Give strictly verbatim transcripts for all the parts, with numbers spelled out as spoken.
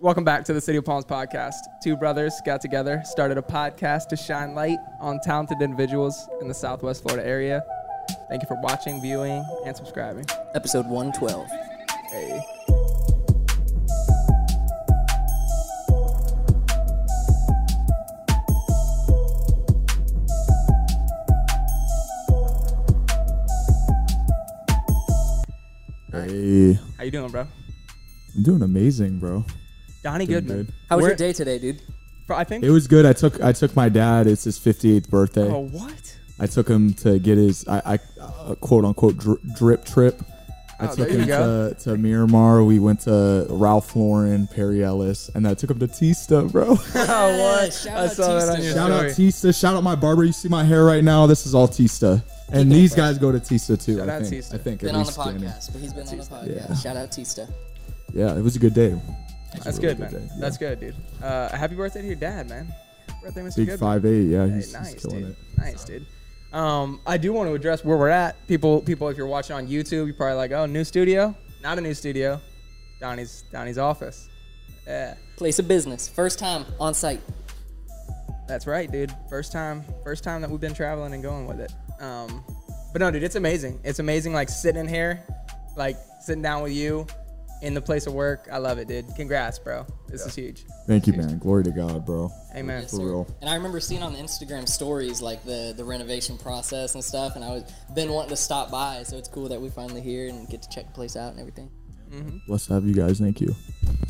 Welcome back to the City of Palms podcast. Two brothers got together, started a podcast to shine light on talented individuals in the Southwest Florida area. Thank you for watching, viewing, and subscribing. Episode one twelve. Hey. Hey. How you doing, bro? I'm doing amazing, bro. Donnie Doing Goodman. good. How was We're- your day today, dude? Bro, I think. It was good. I took I took my dad. It's his fifty-eighth birthday. Oh, what? I took him to get his I, I uh, quote unquote dri- drip trip. I Oh, took there you him go. to, to Miramar. We went to Ralph Lauren, Perry Ellis, and I took him to Tista, bro. Oh, what? Shout I out saw that on Tista. your Shout out story. Tista. Shout out my barber. You see my hair right now? This is all Tista. And it these up, guys go to Tista too. Shout I out think. Tista. I think Been at on the least Danny. podcast, but he's been on the podcast. Yeah. Shout out Tista. Yeah, it was a good day. It was a That's really good, man. day. Yeah. That's good, dude. Uh, happy birthday to your dad, man. Happy birthday, Mister Big Goodman. five eight. Yeah, Hey, he's, nice, he's killing dude. it. Nice, dude. Um, I do want to address where we're at. People, people, if you're watching on YouTube, you're probably like, "Oh, new studio." Not a new studio. Donnie's Donnie's office. Yeah, Place of business. First time on site. that's right, dude. First time, first time that we've been traveling and going with it. Um, but no, dude, it's amazing. It's amazing, like sitting in here, like sitting down with you in the place of work. I love it, dude. Congrats, bro. This is huge. Thank you, man. Glory to God, bro. Amen. Yes, For sir. real. And I remember seeing on the Instagram stories like the, the renovation process and stuff, and I was been wanting to stop by, so it's cool that we finally here and get to check the place out and everything. Blessed to have you guys. Thank you.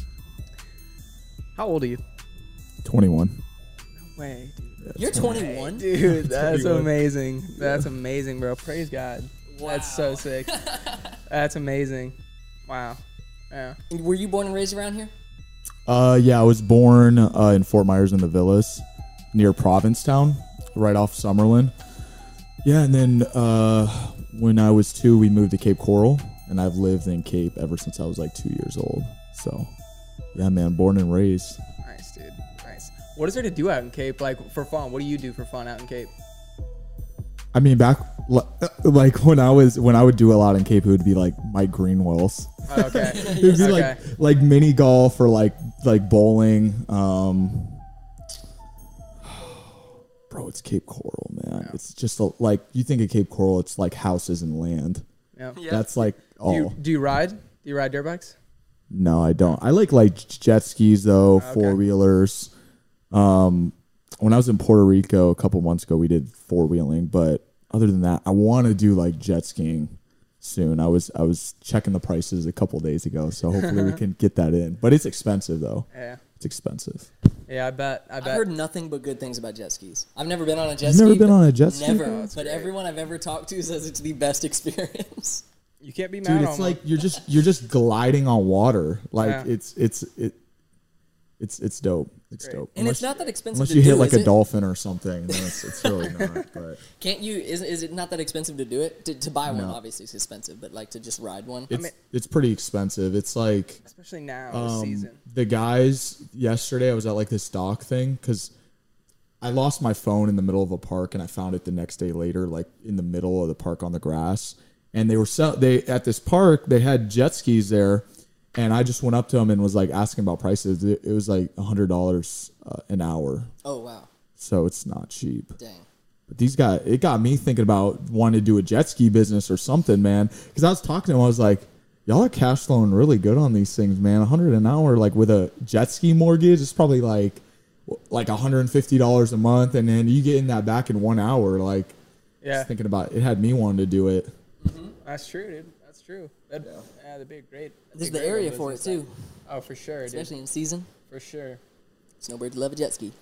How old are you? twenty-one. Way, dude. You're twenty-one? Dude, that's twenty-one. amazing. That's amazing, bro. Praise God. That's so Wow. sick. That's amazing. Wow. Yeah. And were you born and raised around here? Uh, yeah, I was born uh, in Fort Myers in the Villas, near Provincetown, right off Summerlin. Yeah, and then uh, when I was two, we moved to Cape Coral, and I've lived in Cape ever since I was like two years old. So, yeah, man, born and raised. Nice, dude. Nice. What is there to do out in Cape? Like for fun? What do you do for fun out in Cape? I mean, back li- like when I was when I would do a lot in Cape, it would be like Mike Greenwell's. Oh, okay. It would be Okay. like like mini golf or like like bowling. Um, bro, it's Cape Coral, man. It's just a, like you think of Cape Coral, it's like houses and land. Yeah. Yeah. That's like Do all. you, do you ride? Do you ride dirt bikes? No, I don't. I like like jet skis though, Okay. four wheelers. Um, when I was in Puerto Rico a couple months ago, we did four wheeling. But other than that, I want to do like jet skiing soon. I was I was checking the prices a couple days ago, so hopefully we can get that in. But it's expensive though. Yeah. It's expensive. Yeah, I bet. I I've bet. heard nothing but good things about jet skis. I've never been on a jet You've ski. never been but on a jet ski? Never. Oh, that's but great. everyone I've ever talked to says it's the best experience. You can't be mad Dude, on it's me. like you're just you're just gliding on water. Like Yeah. it's it's it it's it's dope. It's Great. dope. And Unless- it's not that expensive Unless to you do, hit like is a it? dolphin or something, then it's, it's really not. But Can't you? Is, is it not that expensive to do it? To, to buy one, No. obviously, is expensive, but like to just ride one. it's mean- it's pretty expensive. It's like Especially now, um, this season. the guys yesterday. I was at like this dock thing because I lost my phone in the middle of a park, and I found it the next day later, like in the middle of the park on the grass. And they were sell- they at this park. They had jet skis there. And I just went up to him and was like asking about prices. It, it was like a hundred dollars uh, an hour, Oh wow, so it's not cheap. dang! But these guys, it got me thinking about wanting to do a jet ski business or something, man. Because I was talking to him, I was like, "Y'all are cash flowing really good on these things, man. A hundred an hour, like with a jet ski mortgage, it's probably like like a hundred and fifty dollars a month, and then you getting that back in one hour. Like, Yeah. just thinking about it, had me wanting to do it. That's true, dude. That's true. That'd, yeah. that'd be a great. that'd There's be a the great area little for it business. too, Oh, for sure, dude. especially in season. For sure. Snowbirds love a jet ski.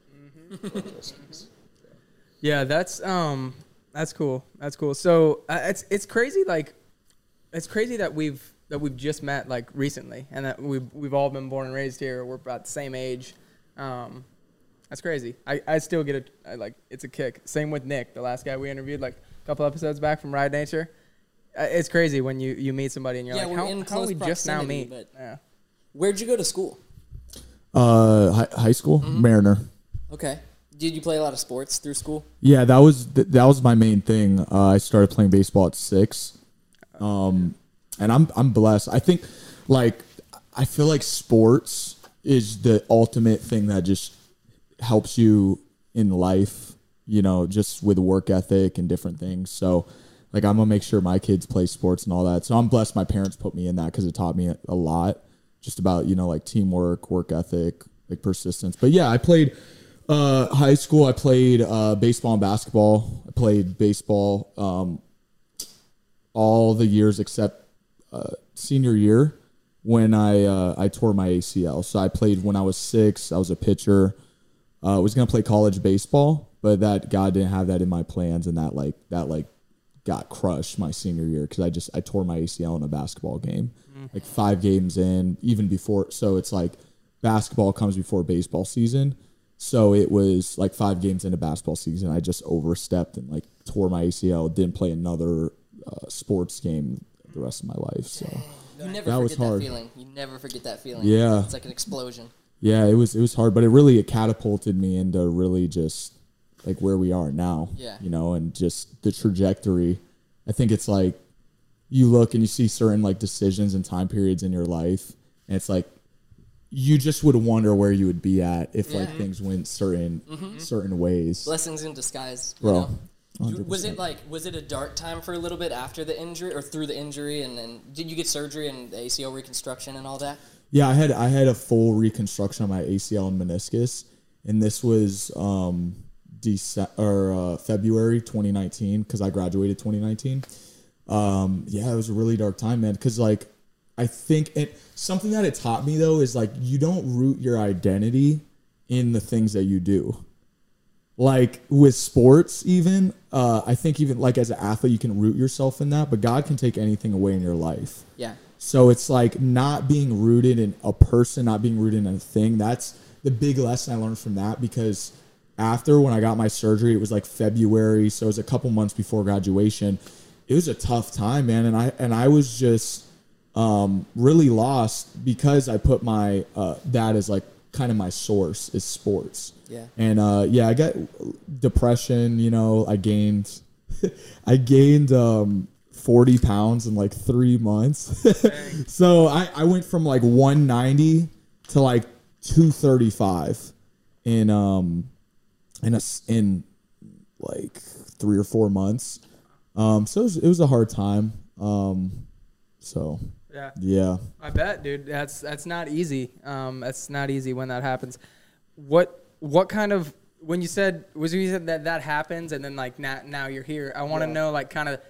Yeah, that's um, that's cool. That's cool. So uh, it's it's crazy. Like, it's crazy that we've that we've just met like recently, and that we've we've all been born and raised here. We're about the same age. Um, that's crazy. I, I still get it. I like it's a kick. Same with Nick, the last guy we interviewed like a couple episodes back from Ride Nature. Uh, it's crazy when you, you meet somebody and you're Yeah, like, we're how, in how close we just now proximity, meet? but- Yeah. Where'd you go to school? Uh, hi, high school, Mariner. Okay. Did you play a lot of sports through school? Yeah, that was th- that was my main thing. Uh, I started playing baseball at six, um, and I'm I'm blessed. I think, like, I feel like sports is the ultimate thing that just helps you in life, you know, just with work ethic and different things. So like, I'm gonna make sure my kids play sports and all that. So I'm blessed my parents put me in that because it taught me a lot just about, you know, like teamwork, work ethic, like persistence. But yeah, I played uh, high school. I played uh, baseball and basketball. I played baseball um, all the years except uh, senior year when I uh, I tore my A C L. So I played when I was six. I was a pitcher. Uh, I was gonna play college baseball, but that God didn't have that in my plans, and that like that like got crushed my senior year because I just I tore my A C L in a basketball game, mm-hmm. like five games in, even before. So it's like basketball comes before baseball season. So it was like five games into basketball season. I just overstepped and like tore my A C L. Didn't play another uh, sports game the rest of my life. So you never that forget was hard. that feeling. You never forget that feeling. Yeah, it's like an explosion. Yeah, it was it was hard, but it really it catapulted me into really just like where we are now. Yeah, you know, and just the trajectory. I think it's like you look and you see certain like decisions and time periods in your life, and it's like you just would wonder where you would be at if yeah. like things went certain mm-hmm. certain ways. Blessings in disguise, bro. You know? one hundred percent. Was it like was it a dark time for a little bit after the injury or through the injury, and then did you get surgery and A C L reconstruction and all that? Yeah, I had I had a full reconstruction on my A C L and meniscus, and this was um, Dece- or uh, February twenty nineteen because I graduated twenty nineteen. Um, yeah, it was a really dark time, man. Because like I think it something that it taught me though is like you don't root your identity in the things that you do. Like with sports, even uh, I think even like as an athlete, you can root yourself in that, but God can take anything away in your life. Yeah. So it's like not being rooted in a person, not being rooted in a thing. That's the big lesson I learned from that because after when I got my surgery, it was like February. So it was a couple months before graduation. It was a tough time, man. And I, and I was just um, really lost because I put my, uh, that as like kind of my source is sports. Yeah. And uh, yeah, I got depression, you know, I gained, I gained, um, forty pounds in like three months. So I, I went from like one ninety to like two thirty-five in, um, in a, in like three or four months. Um, so it was, it was a hard time. Um, so yeah, yeah, I bet, dude, that's, that's not easy. Um, that's not easy when that happens. What, what kind of, when you said, was you said that that happens and then like now, now you're here, I want to yeah. know like kind of,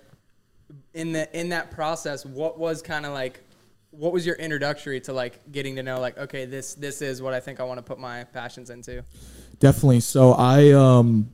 in the in that process, what was kind of like, what was your introductory to like getting to know like, okay, this this is what I think I want to put my passions into? Definitely. So I um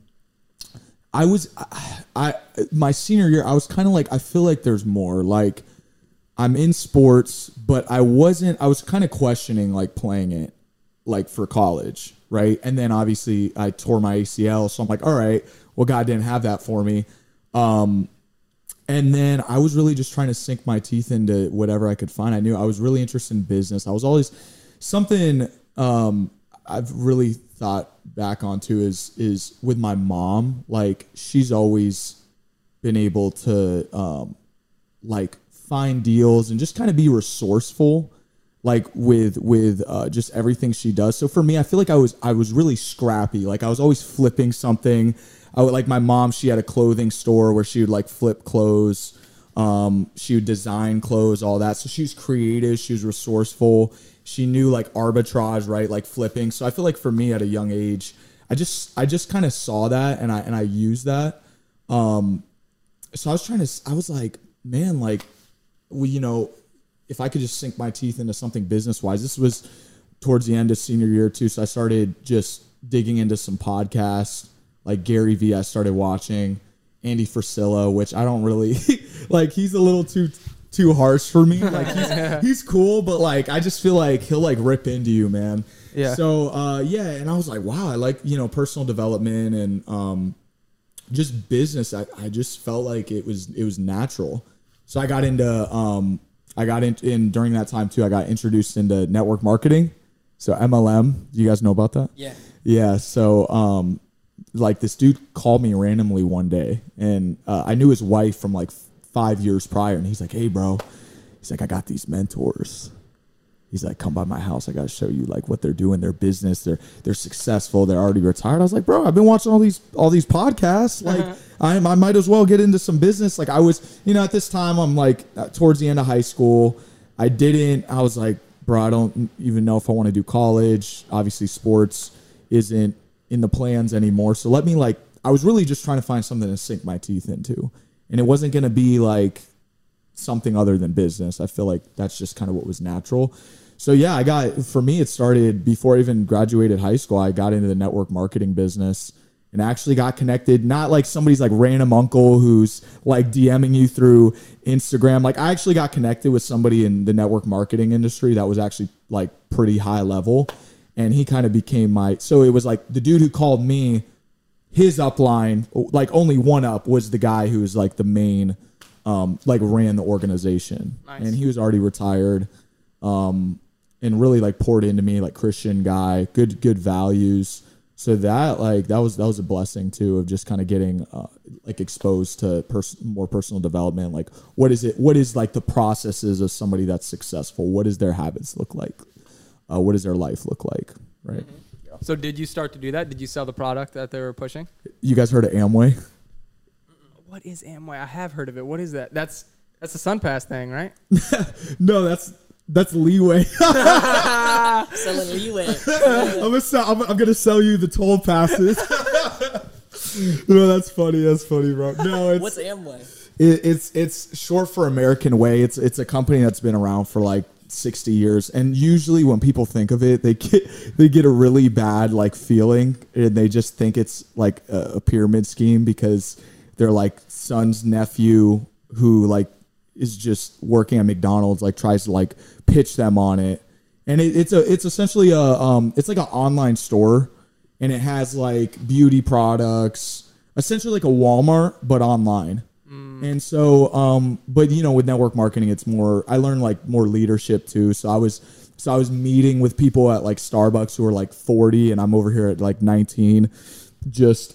I was I, I my senior year I was kind of like I feel like there's more. Like I'm in sports, but I wasn't. I was kind of questioning like playing it like for college, right? And then obviously I tore my A C L, so I'm like, all right, well God didn't have that for me. Um, And then I was really just trying to sink my teeth into whatever I could find. I knew I was really interested in business. I was always something um, I've really thought back onto is is with my mom. Like she's always been able to um, like find deals and just kind of be resourceful, like with with uh, just everything she does. So for me, I feel like I was I was really scrappy. Like I was always flipping something. I would like my mom, she had a clothing store where she would like flip clothes. Um, she would design clothes, all that. So she was creative. She was resourceful. She knew like arbitrage, right? Like flipping. So I feel like for me at a young age, I just, I just kind of saw that and I, and I used that. Um, so I was trying to, I was like, man, like we, you know, if I could just sink my teeth into something business wise, this was towards the end of senior year too. So I started just digging into some podcasts. Like Gary Vee, I started watching Andy Frisella, which I don't really like. He's a little too too harsh for me. Like he's, he's cool, but like I just feel like he'll like rip into you, man. Yeah. So uh, yeah, and I was like, wow, I like you know personal development and um, just business. I, I just felt like it was it was natural. So I got into um, I got in, in during that time too. I got introduced into network marketing. So M L M, do you guys know about that? Yeah. Yeah. So um. Like this dude called me randomly one day and uh, I knew his wife from like five years prior and he's like, hey bro, he's like, I got these mentors. he's like, come by my house. I got to show you like what they're doing, their business. They're, they're successful. They're already retired. I was like, bro, I've been watching all these, all these podcasts. Like uh-huh. I, I might as well get into some business. Like I was, you know, at this time I'm like towards the end of high school. I didn't, I was like, bro, I don't even know if I want to do college. Obviously sports isn't in the plans anymore. So let me like, I was really just trying to find something to sink my teeth into. And it wasn't going to be like something other than business. I feel like that's just kind of what was natural. So yeah, I got, for me, it started before I even graduated high school. I got into the network marketing business and actually got connected, not like somebody's like random uncle who's like DMing you through Instagram. Like I actually got connected with somebody in the network marketing industry that was actually like pretty high level. And he kind of became my, so it was like the dude who called me, his upline, like only one up, was the guy who was like the main, um, like ran the organization. Nice. And he was already retired, um, and really like poured into me, like Christian guy, good, good values. So that like, that was, that was a blessing too, of just kind of getting, uh, like exposed to pers- more personal development. Like what is it? What is like the processes of somebody that's successful? What does their habits look like? Uh, what does their life look like? Right. Mm-hmm. So did you start to do that? Did you sell the product that they were pushing? You guys heard of Amway? What is Amway? I have heard of it. What is that? That's that's the SunPass thing, right? No, that's that's Leeway. Selling Leeway. I'm gonna sell, I'm, I'm gonna sell you the toll passes. No, that's funny. That's funny, bro. No, it's what's Amway? It, it's it's short for American Way. It's it's a company that's been around for like sixty years, and usually when people think of it, they get they get a really bad like feeling, and they just think it's like a, a pyramid scheme because they're like son's nephew who like is just working at McDonald's like tries to like pitch them on it. And it, it's a it's essentially a um it's like an online store, and it has like beauty products, essentially like a Walmart but online. And so, um, but you know, with network marketing, it's more, I learned like more leadership too. So I was, so I was meeting with people at like Starbucks who are like forty, and I'm over here at like nineteen, just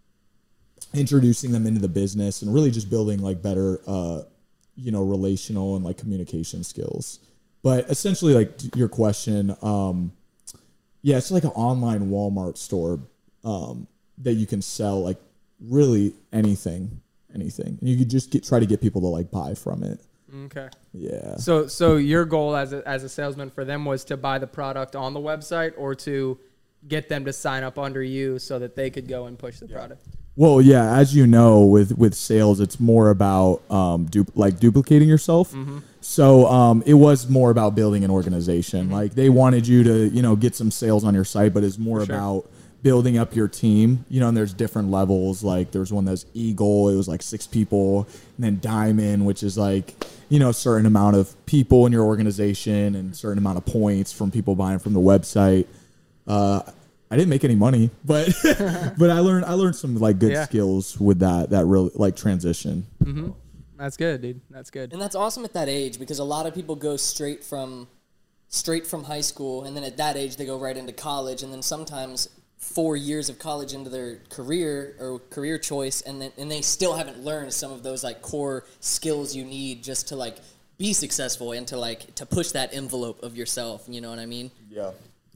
introducing them into the business and really just building like better, uh, you know, relational and like communication skills. But essentially, like your question, um, yeah, it's like an online Walmart store, um, that you can sell like really anything. anything and you could just get, try to get people to like buy from it. Okay. Yeah. So so your goal as a, as a salesman for them was to buy the product on the website, or to get them to sign up under you so that they could go and push the yeah. product? Well, yeah, as you know, with with sales, it's more about um du- like duplicating yourself. Mm-hmm. So um it was more about building an organization. Mm-hmm. Like they wanted you to, you know, get some sales on your site, but it's more sure. about building up your team, you know, and there's different levels. Like there's one that's Eagle, it was like six people, and then Diamond, which is like, you know, a certain amount of people in your organization and a certain amount of points from people buying from the website. Uh, I didn't make any money, but but I learned I learned some like good yeah. skills with that that real like transition. Mm-hmm. That's good, dude. That's good. And that's awesome at that age, because a lot of people go straight from straight from high school, and then at that age they go right into college, and then sometimes four years of college into their career or career choice, and then and they still haven't learned some of those like core skills you need just to like be successful and to like to push that envelope of yourself. You know what I mean? Yeah.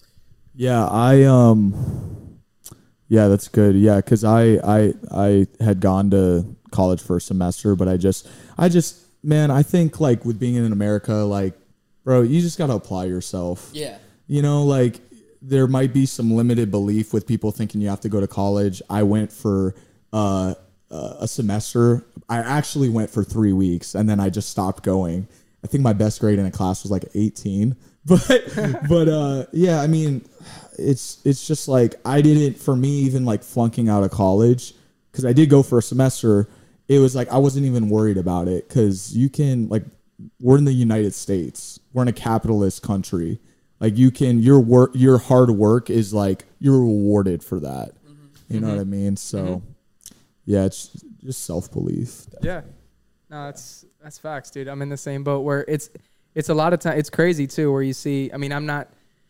Yeah, I um, yeah, that's good. Yeah, because I I I had gone to college for a semester, but I just I just man, I think like with being in America, like, bro, you just gotta apply yourself. Yeah. You know, like. There might be some limited belief with people thinking you have to go to college. I went for uh, uh, a semester. I actually went for three weeks, and then I just stopped going. I think my best grade in a class was like eighteen. But but uh, yeah, I mean, it's it's just like I didn't, for me, even like flunking out of college, because I did go for a semester. It was like I wasn't even worried about it, because you can, like, we're in the United States. We're in a capitalist country. Like you can, your work, your hard work is like, you're rewarded for that. Mm-hmm. You know mm-hmm. what I mean? So mm-hmm. yeah, it's just self-belief. Yeah. No, that's, that's facts, dude. I'm in the same boat where it's, it's a lot of time. It's crazy too, where you see, I mean, I'm not,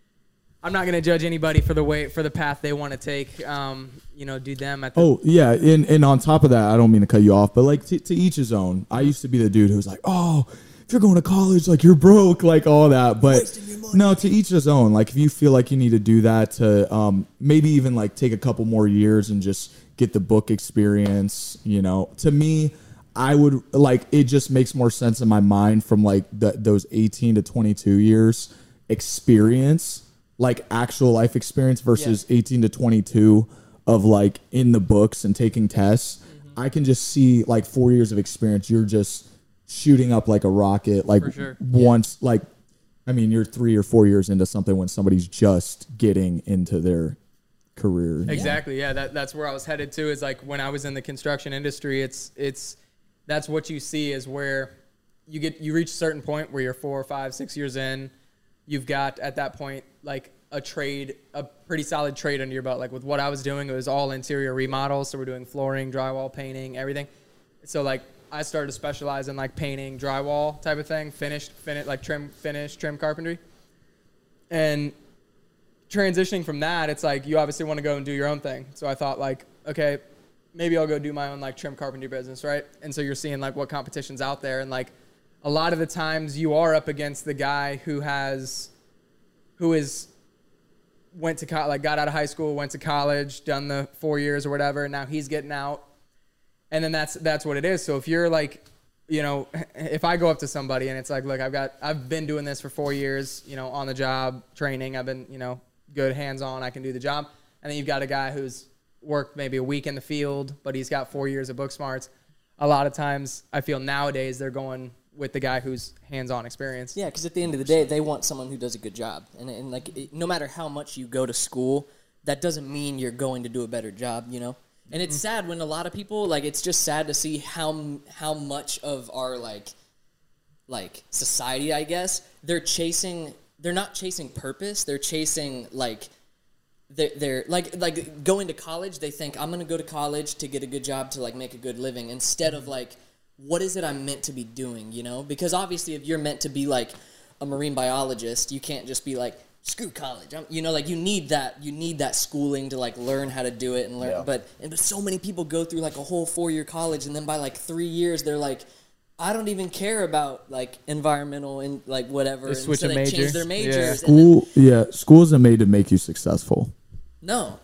I'm not going to judge anybody for the way, for the path they want to take. Um, you know, do them at the. Oh yeah. And, and on top of that, I don't mean to cut you off, but like to, to each his own. I used to be the dude who was like, oh, if you're going to college, like you're broke, like all that. But no, to each his own. Like if you feel like you need to do that to um, maybe even like take a couple more years and just get the book experience, you know, to me, I would like, it just makes more sense in my mind from like the, those eighteen to twenty-two years experience, like actual life experience versus yeah. eighteen to twenty-two of like in the books and taking tests. Mm-hmm. I can just see like four years of experience. You're just shooting up like a rocket. Like sure. once, yeah. like, I mean, you're three or four years into something when somebody's just getting into their career. Exactly. Yeah. That, that's where I was headed to, is like when I was in the construction industry, it's, it's, that's what you see is where you get, you reach a certain point where you're four, five, six years in, you've got at that point, like a trade, a pretty solid trade under your belt. Like with what I was doing, it was all interior remodels. So we're doing flooring, drywall, painting, everything. So like I started to specialize in like painting, drywall type of thing, finished, finish, like trim, finish, trim carpentry. And transitioning from that, it's like, you obviously want to go and do your own thing. So I thought like, okay, maybe I'll go do my own like trim carpentry business, right? And so you're seeing like what competition's out there, and like a lot of the times you are up against the guy who has, who is went to co- like got out of high school, went to college, done the four years or whatever, and now he's getting out, and then that's that's what it is. So if you're like, you know, if I go up to somebody and it's like, look, I've got I've been doing this for four years, you know, on the job training, I've been, you know, good hands on, I can do the job, and then you've got a guy who's worked maybe a week in the field, but he's got four years of book smarts. A lot of times I feel nowadays they're going with the guy who's hands-on experience. Yeah, because at the end of the day, they want someone who does a good job. And, and like, it, no matter how much you go to school, that doesn't mean you're going to do a better job, you know? And it's mm-hmm. sad when a lot of people, like, it's just sad to see how how much of our, like, like society, I guess, they're chasing, they're not chasing purpose, they're chasing, like, They're, they're like like going to college. They think I'm gonna go to college to get a good job, to like make a good living, instead of like, what is it I'm meant to be doing? You know, because obviously if you're meant to be like a marine biologist, you can't just be like, screw college. I'm, you know, like you need that you need that schooling to like learn how to do it and learn. Yeah. But and but so many people go through like a whole four year college, and then by like three years they're like, I don't even care about like environmental and like whatever. They switch and so a they major. change their majors. Yeah. School, yeah, school isn't made to make you successful. No.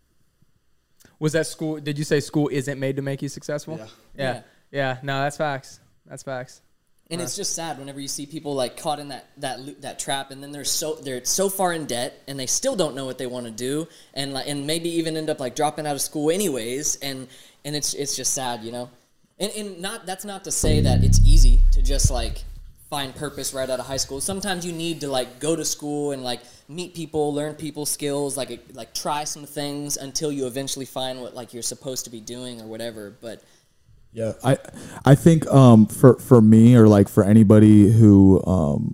Was that school? Did you say school isn't made to make you successful? Yeah. Yeah. Yeah. yeah. No, that's facts. That's facts. And uh, it's just sad whenever you see people like caught in that that loop, that trap, and then they're so they're so far in debt, and they still don't know what they want to do, and like and maybe even end up like dropping out of school anyways, and and it's it's just sad, you know. And and not that's not to say that it's easy to just like find purpose right out of high school. Sometimes you need to like go to school and like meet people, learn people skills, like like try some things until you eventually find what like you're supposed to be doing or whatever. But yeah, I I think um for for me, or like for anybody who um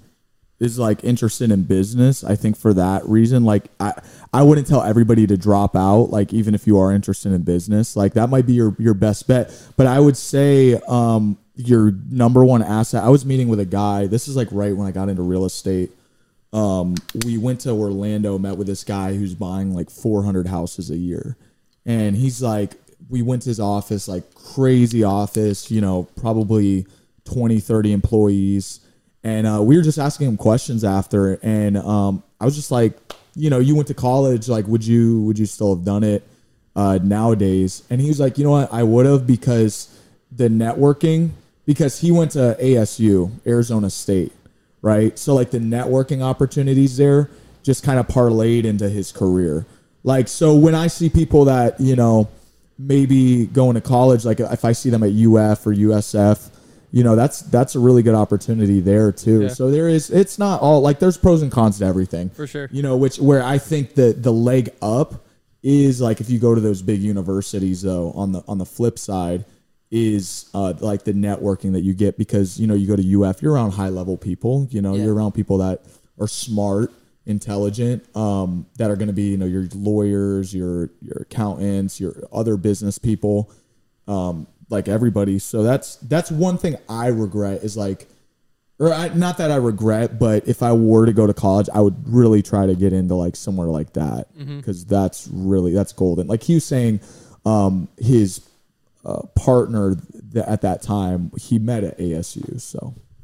is like interested in business, I think for that reason, like I I wouldn't tell everybody to drop out, like even if you are interested in business, like that might be your your best bet. But I would say um your number one asset. I was meeting with a guy. This is like right when I got into real estate. Um, we went to Orlando, met with this guy who's buying like four hundred houses a year. And he's like, we went to his office, like crazy office, you know, probably twenty, thirty employees. And uh, we were just asking him questions after. And um, I was just like, you know, you went to college, like, would you, would you still have done it uh, nowadays? And he was like, you know what? I would have, because the networking, because he went to A S U, Arizona State, right? So like the networking opportunities there just kind of parlayed into his career. Like, so when I see people that, you know, maybe going to college, like if I see them at U F or U S F, you know, that's that's a really good opportunity there too. Yeah. So there is, it's not all like, there's pros and cons to everything. For sure. You know, which where I think that the leg up is like if you go to those big universities though, on the on the flip side, is uh, like the networking that you get, because, you know, you go to U F, you're around high level people, you know, yeah. you're around people that are smart, intelligent, um, that are going to be, you know, your lawyers, your, your accountants, your other business people, um, like everybody. So that's, that's one thing I regret is like, or I, not that I regret, but if I were to go to college, I would really try to get into like somewhere like that. Mm-hmm. Cause that's really, that's golden. Like he was saying, um, his, Uh, partner th- at that time he met at A S U. So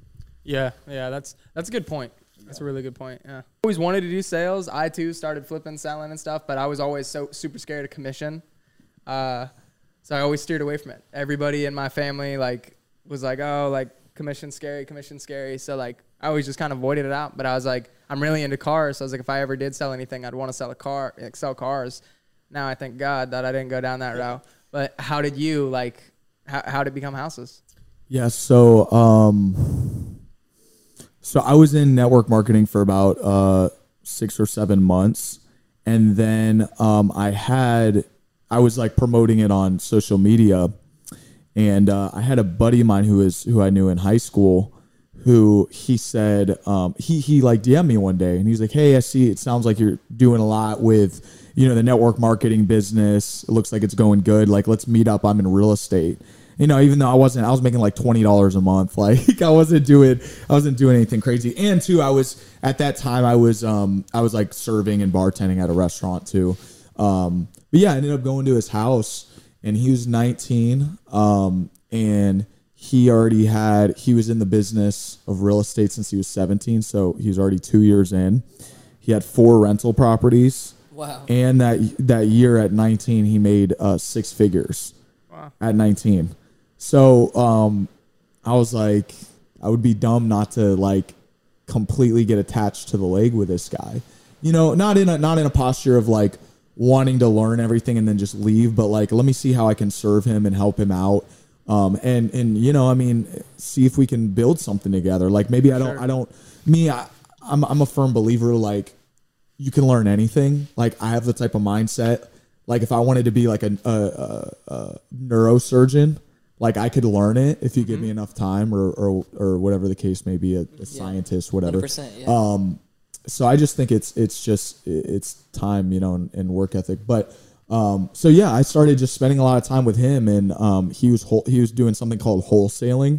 Yeah, yeah, that's that's a good point. That's a really good point. Yeah, always wanted to do sales. I too started flipping, selling, and stuff, but I was always so super scared of commission. Uh, so I always steered away from it. Everybody in my family like was like, "Oh, like commission scary, commission scary." So like I always just kind of avoided it out. But I was like, I'm really into cars, so I was like, if I ever did sell anything, I'd want to sell a car, like sell cars. Now I thank God that I didn't go down that route. But how did you like? How how did it become houses? Yeah, so um, so I was in network marketing for about uh, six or seven months, and then um, I had I was like promoting it on social media, and uh, I had a buddy of mine who is who I knew in high school, who he said um, he he like D M'd me one day, and he's like, "Hey, I see it sounds like you're doing a lot with you know the network marketing business. It looks like it's going good. Like, let's meet up. I'm in real estate." You know, even though I wasn't, I was making like twenty dollars a month. Like I wasn't doing, I wasn't doing anything crazy. And too, I was at that time, I was, um, I was like serving and bartending at a restaurant too. Um, but yeah, I ended up going to his house, and he was nineteen, um, and he already had, he was in the business of real estate since he was seventeen. So he was already two years in. He had four rental properties. Wow. And that that year at nineteen, he made uh, six figures. Wow. At nineteen. So um, I was like, I would be dumb not to like completely get attached to the leg with this guy, you know, not in a not in a posture of like wanting to learn everything and then just leave, but like let me see how I can serve him and help him out, um, and and you know, I mean, see if we can build something together. Like maybe I don't, sure. I don't, me, I, I'm I'm a firm believer like you can learn anything. Like I have the type of mindset. Like if I wanted to be like a, a, a, a neurosurgeon, like I could learn it if you mm-hmm. give me enough time, or or, or whatever the case may be, a, a yeah. scientist, whatever. one hundred percent, yeah. Um, so I just think it's it's just it's time, you know, and, and work ethic. But um, so yeah, I started just spending a lot of time with him, and um, he was whole, he was doing something called wholesaling,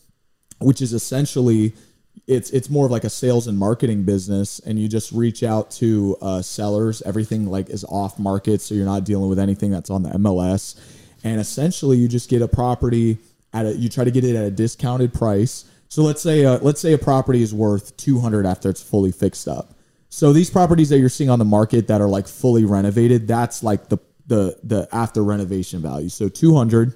which is essentially it's it's more of like a sales and marketing business, and you just reach out to uh, sellers. Everything like is off market, so you're not dealing with anything that's on the M L S. And essentially, you just get a property at a, you try to get it at a discounted price. So let's say uh, let's say a property is worth two hundred after it's fully fixed up. So these properties that you're seeing on the market that are like fully renovated, that's like the the the after renovation value. So two hundred.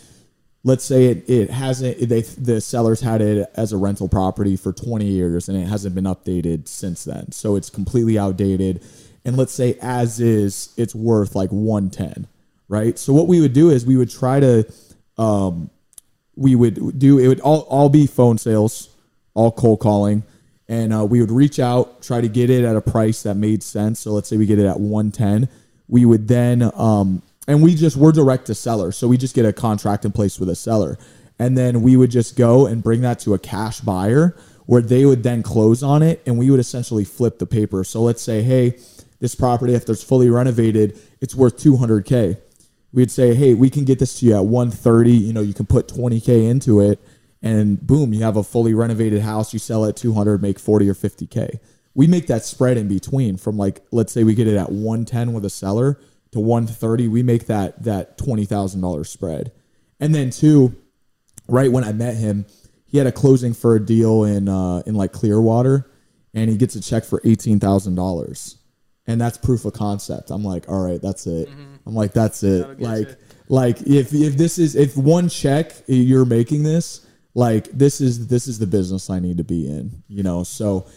Let's say it it hasn't they the sellers had it as a rental property for twenty years and it hasn't been updated since then. So it's completely outdated. And let's say as is, it's worth like one ten. Right. So what we would do is we would try to, um, we would do, it would all, all be phone sales, all cold calling. And uh, we would reach out, try to get it at a price that made sense. So let's say we get it at one ten. We would then, um, and we just, we're direct to seller. So we just get a contract in place with a seller. And then we would just go and bring that to a cash buyer where they would then close on it. And we would essentially flip the paper. So let's say, hey, this property, if it's fully renovated, it's worth two hundred K. We'd say, hey, we can get this to you at one thirty. You know, you can put twenty K into it, and boom, you have a fully renovated house. You sell it at two hundred, make forty or fifty K. We make that spread in between from like, let's say we get it at one ten with a seller to one thirty. We make that that twenty thousand dollars spread. And then two, right when I met him, he had a closing for a deal in uh, in like Clearwater, and he gets a check for eighteen thousand dollars. And that's proof of concept. I'm like, all right, that's it. Mm-hmm. I'm like, that's it. Like, it. like if if this is if one check you're making this, like this is this is the business I need to be in, you know. So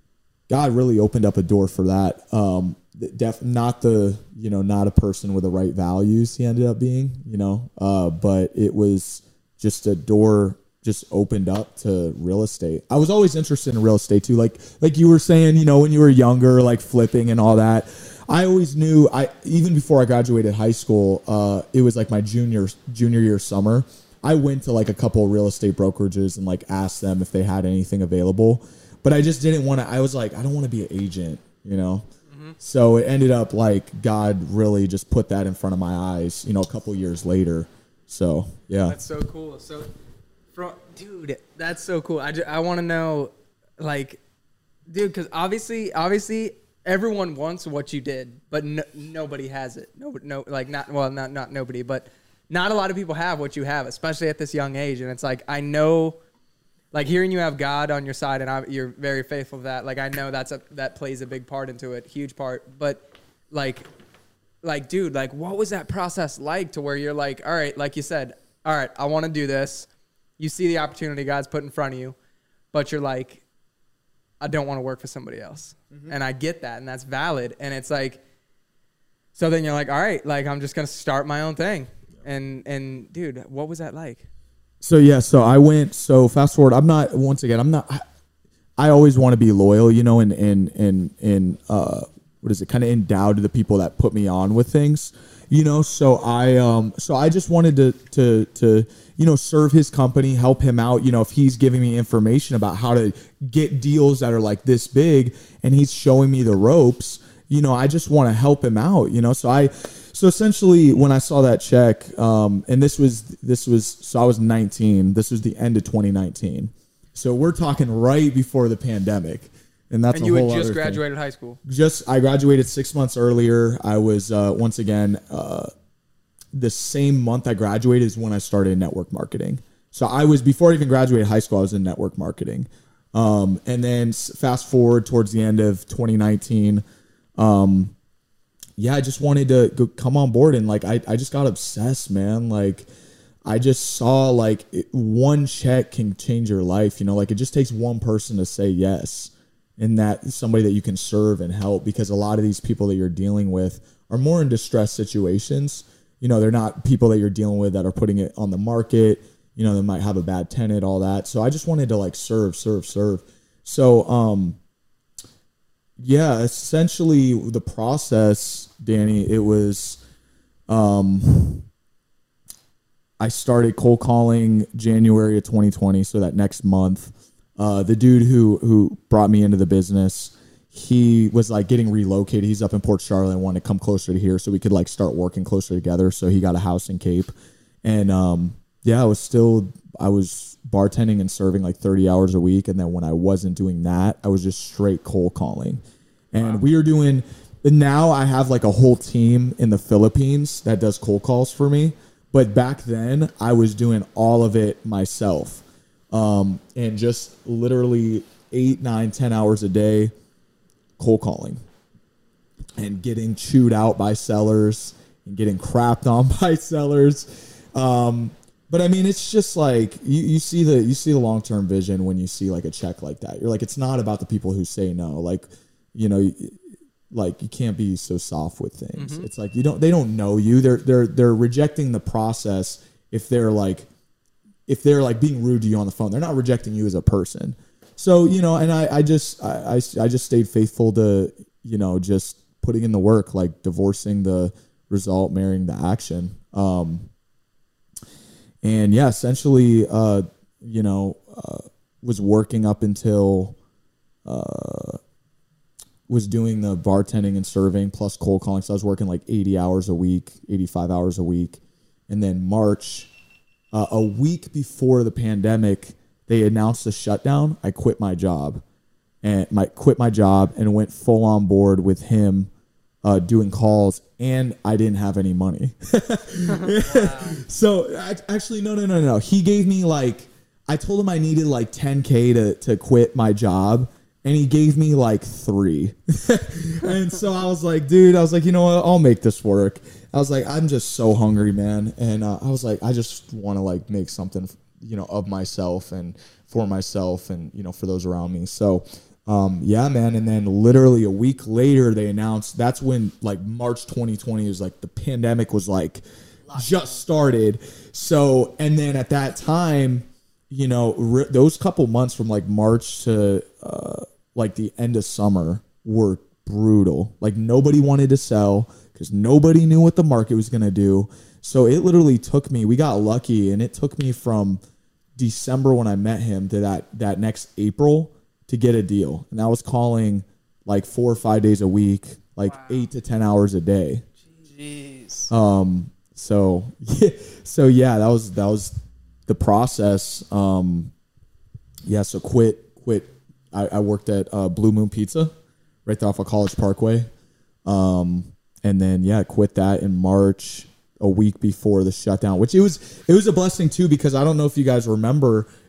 God really opened up a door for that. Um, def not the you know not a person with the right values he ended up being, you know, uh, but it was just a door just opened up to real estate. I was always interested in real estate too. Like, like you were saying, you know, when you were younger, like flipping and all that, I always knew I, even before I graduated high school, uh, it was like my junior, junior year summer. I went to like a couple of real estate brokerages and like asked them if they had anything available, but I just didn't want to, I was like, I don't want to be an agent, you know? Mm-hmm. So it ended up like God really just put that in front of my eyes, you know, a couple years later. So, yeah. That's so cool. So, dude, that's so cool. I, I want to know, like, dude, because obviously, obviously, everyone wants what you did, but no, nobody has it. No, no, like not well, not not nobody, but not a lot of people have what you have, especially at this young age. And it's like I know, like hearing you have God on your side and I, you're very faithful to that. Like I know that's a that plays a big part into it, huge part. But like, like dude, like what was that process like to where you're like, all right, like you said, all right, I want to do this. You see the opportunity God's put in front of you, but you're like, I don't want to work for somebody else. Mm-hmm. And I get that, and that's valid. And it's like, so then you're like, all right, like I'm just going to start my own thing. And, and dude, what was that like? So, yeah, so I went, so fast forward, I'm not, once again, I'm not, I, I always want to be loyal, you know, and, and, and, and, uh, what is it, kind of endowed to the people that put me on with things, you know? So I, um, so I just wanted to, to, to, you know, serve his company, help him out. You know, if he's giving me information about how to get deals that are like this big and he's showing me the ropes, you know, I just want to help him out, you know? So I, so essentially when I saw that check, um, and this was, this was, so I was nineteen, this was the end of twenty nineteen. So we're talking right before the pandemic. And that's and a you whole had just other graduated thing. high school. Just, I graduated six months earlier. I was, uh, once again, uh, the same month I graduated is when I started network marketing. So I was, before I even graduated high school, I was in network marketing. Um, and then fast forward towards the end of twenty nineteen, um, yeah, I just wanted to go, come on board. And like, I, I just got obsessed, man. Like I just saw like it, one check can change your life. You know, like it just takes one person to say yes. And that somebody that you can serve and help, because a lot of these people that you're dealing with are more in distress situations. You know, they're not people that you're dealing with that are putting it on the market. You know, they might have a bad tenant, all that. So I just wanted to like serve, serve, serve. So, um, yeah, essentially the process, Danny, it was, um, I started cold calling January of twenty twenty. So that next month, uh, the dude who, who brought me into the business, he was like getting relocated. He's up in Port Charlotte and wanted to come closer to here so we could like start working closer together. So he got a house in Cape. And um, yeah, I was still, I was bartending and serving like thirty hours a week. And then when I wasn't doing that, I was just straight cold calling. And wow. we were doing, now I have like a whole team in the Philippines that does cold calls for me. But back then I was doing all of it myself. Um, and just literally eight, nine, ten hours a day, cold calling and getting chewed out by sellers and getting crapped on by sellers. Um, but I mean, it's just like, you, you see the, you see the long-term vision when you see like a check like that. You're like, it's not about the people who say no. Like, you know, like you can't be so soft with things. Mm-hmm. It's like, you don't, they don't know you. They're, they're, they're rejecting the process. If they're like, if they're like being rude to you on the phone, they're not rejecting you as a person. So, you know, and I, I just, I, I, I just stayed faithful to, you know, just putting in the work, like divorcing the result, marrying the action. Um, and yeah, essentially, uh, you know, uh, was working up until, uh, was doing the bartending and serving plus cold calling. So I was working like eighty hours a week, eighty-five hours a week. And then March, uh, a week before the pandemic, they announced a shutdown. I quit my job and my quit my job and went full on board with him, uh, doing calls, and I didn't have any money. Wow. So actually, no, no, no, no. He gave me like, I told him I needed like ten K to, to quit my job. And he gave me like three. And so I was like, dude, I was like, you know what? I'll make this work. I was like, I'm just so hungry, man. And uh, I was like, I just want to like make something, you know, of myself and for myself and, you know, for those around me. So, um, yeah, man. And then literally a week later, they announced, that's when like March twenty twenty was like the pandemic was like just started. So, and then at that time, you know, re- those couple months from like March to uh, like the end of summer were brutal. Like nobody wanted to sell because nobody knew what the market was going to do. So it literally took me, we got lucky, and it took me from December when I met him to that, that next April to get a deal. And I was calling like four or five days a week, like wow. eight to ten hours a day. Jeez. Um, so, yeah, so yeah, that was, that was, the process. Um, yeah, so quit, quit. I, I worked at uh, Blue Moon Pizza right there off of College Parkway. Um, and then, yeah, quit that in March, a week before the shutdown, which it was, it was a blessing too, because I don't know if you guys remember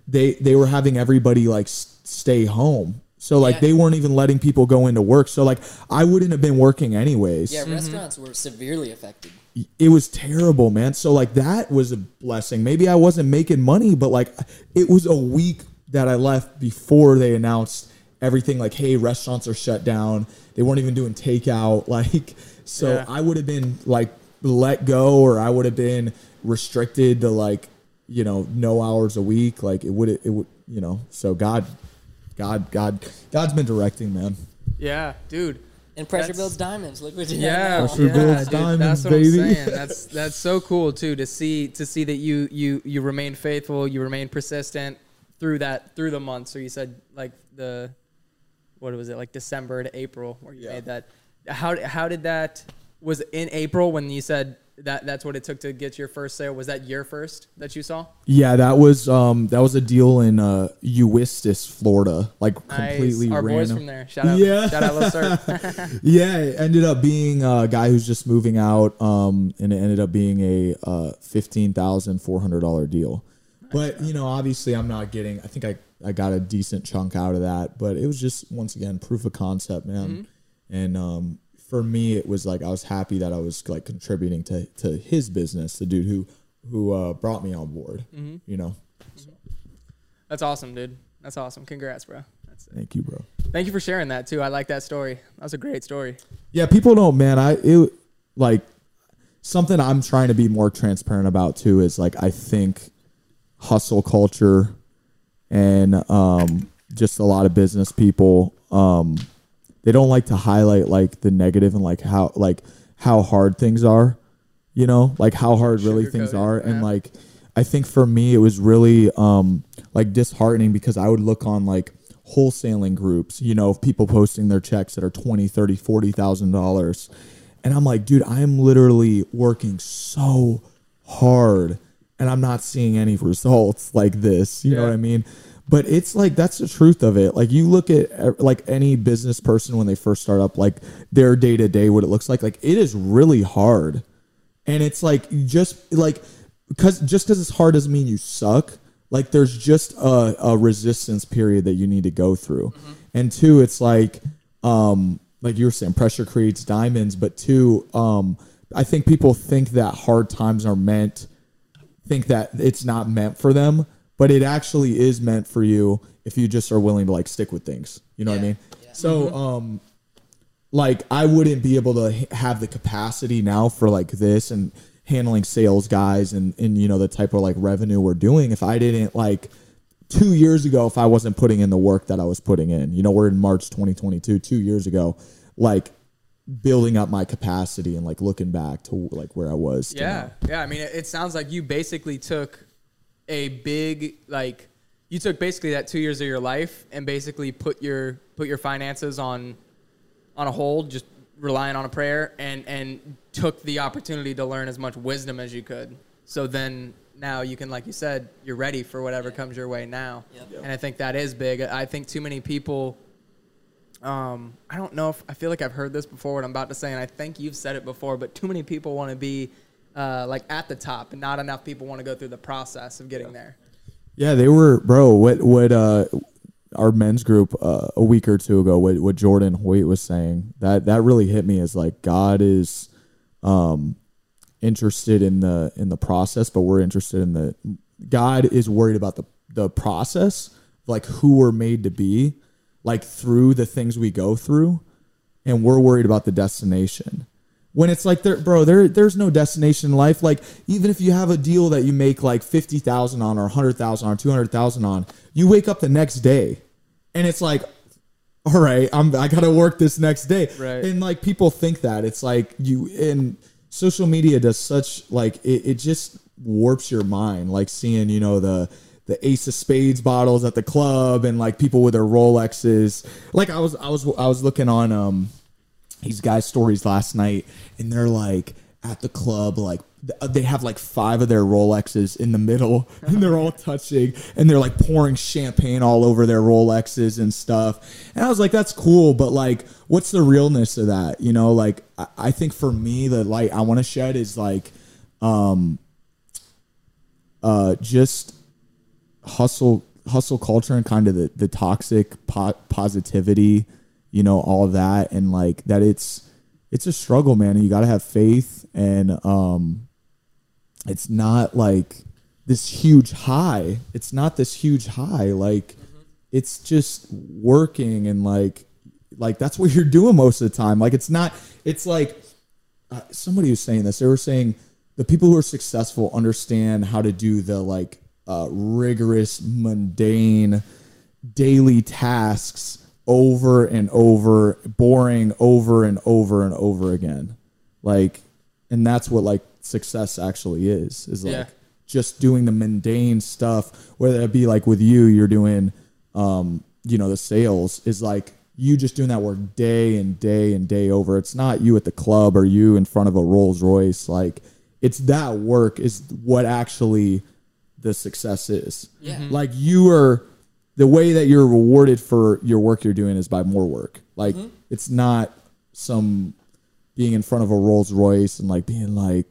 they they were having everybody like s- stay home. So like Yeah. they weren't even letting people go into work. So like I wouldn't have been working anyways. Yeah, restaurants were severely affected. It was terrible, man. So like that was a blessing. Maybe I wasn't making money, but like it was a week that I left before they announced everything. Like, hey, restaurants are shut down. They weren't even doing takeout. Like, so Yeah. I would have been like let go, or I would have been restricted to like, you know, no hours a week. Like it would, it would, you know. So God, God, God, God's been directing, man. Yeah, dude. And pressure That's- builds diamonds. Look what you Yeah, have now. Pressure yeah, builds dude, diamonds, that's what baby. I'm saying. That's that's so cool too to see to see that you you you remain faithful, you remain persistent through that through the month. So you said like the what was it like December to April where you Yeah. made that. How how did that was in April when you said that that's what it took to get your first sale? Was that your first that you saw? Yeah, that was um that was a deal in uh Eustis, Florida, like completely Nice. Our random. boys from there. Shout out. Yeah. Shout out Lil Surf. Yeah, it ended up being a guy who's just moving out, um, and it ended up being a uh, fifteen thousand four hundred dollar deal. But you know, obviously, I'm not getting. I think I, I got a decent chunk out of that, but it was just once again proof of concept, man. Mm-hmm. And um, for me, it was like I was happy that I was like contributing to to his business, the dude who who uh, brought me on board. Mm-hmm. You know, That's awesome, dude. That's awesome. Congrats, bro. That's it. thank you, bro. Thank you for sharing that too. I like that story. That was a great story. Yeah, people don't, man. I it like something I'm trying to be more transparent about too is like I think hustle culture and um, just a lot of business people um, they don't like to highlight like the negative and like how like how hard things are, you know, like how hard really things Sugarcoat it, are, and yeah. like I think for me it was really um, like disheartening because I would look on like wholesaling groups, you know, of people posting their checks that are twenty, thirty, forty thousand dollars. And I'm like, dude, I am literally working so hard and I'm not seeing any results like this. You know Yeah. what I mean? But it's like, that's the truth of it. Like you look at uh, like any business person when they first start up, like their day to day, what it looks like, like it is really hard. And it's like, you just like, cause just cause it's hard doesn't mean you suck. Like there's just a, a resistance period that you need to go through. Mm-hmm. And two, it's like, um, like you were saying, pressure creates diamonds. But two, um, I think people think that hard times are meant, think that it's not meant for them, but it actually is meant for you if you just are willing to like stick with things. You know what I Yeah, mean? yeah. So, um, like I wouldn't be able to h- have the capacity now for like this and handling sales guys and, and, you know, the type of like revenue we're doing if I didn't like two years ago, if I wasn't putting in the work that I was putting in. You know, we're in March twenty twenty-two, two years ago, like building up my capacity and like looking back to like where I was. to Yeah, now. yeah. I mean, it, it sounds like you basically took a big like you took basically that two years of your life and basically put your put your finances on on a hold, just relying on a prayer, and and took the opportunity to learn as much wisdom as you could. So then now you can, like you said, you're ready for whatever comes your way now. Yep. Yep. And I think that is big. I think too many people. Um, I don't know if I feel like I've heard this before. What I'm about to say, and I think you've said it before, but too many people want to be uh, like at the top, and not enough people want to go through the process of getting there. Yeah, they were, bro. What what uh, our men's group uh, a week or two ago, what what Jordan Hoyt was saying, that that really hit me as like God is um, interested in the in the process, but we're interested in the God is worried about the the process, like who we're made to be, like through the things we go through, and we're worried about the destination. When it's like, there, bro, there, there's no destination in life. Like, even if you have a deal that you make like fifty thousand on, or one hundred thousand on, or two hundred thousand on, you wake up the next day, and it's like, all right, I'm, I gotta work this next day. Right. And like people think that it's like you, and social media does such like it, it just warps your mind. Like seeing, you know, the the Ace of Spades bottles at the club, and like people with their Rolexes. Like I was, I was, I was looking on um. these guys' stories last night, and they're like at the club, like th- they have like five of their Rolexes in the middle, and they're all touching, and they're like pouring champagne all over their Rolexes and stuff. And I was like, that's cool, but like, what's the realness of that? You know, like I, I think for me, the light I want to shed is like, um, uh, just hustle, hustle culture and kind of the, the toxic po- positivity, you know, all of that. And like that it's, it's a struggle, man. And you got to have faith. And um, it's not like this huge high. It's not this huge high. Like mm-hmm. it's just working. And like, like that's what you're doing most of the time. Like, it's not, it's like uh, somebody was saying this, they were saying the people who are successful understand how to do the like uh, rigorous, mundane daily tasks over and over, boring over and over and over again. Like, and that's what like success actually is, is like yeah. just doing the mundane stuff, whether it be like with you, you're doing, um, you know, the sales is like you just doing that work day and day and day over. It's not you at the club or you in front of a Rolls Royce. Like it's that work is what actually the success is. Yeah. Mm-hmm. Like you are, the way that you're rewarded for your work you're doing is by more work. Like mm-hmm. it's not some being in front of a Rolls Royce and like being like,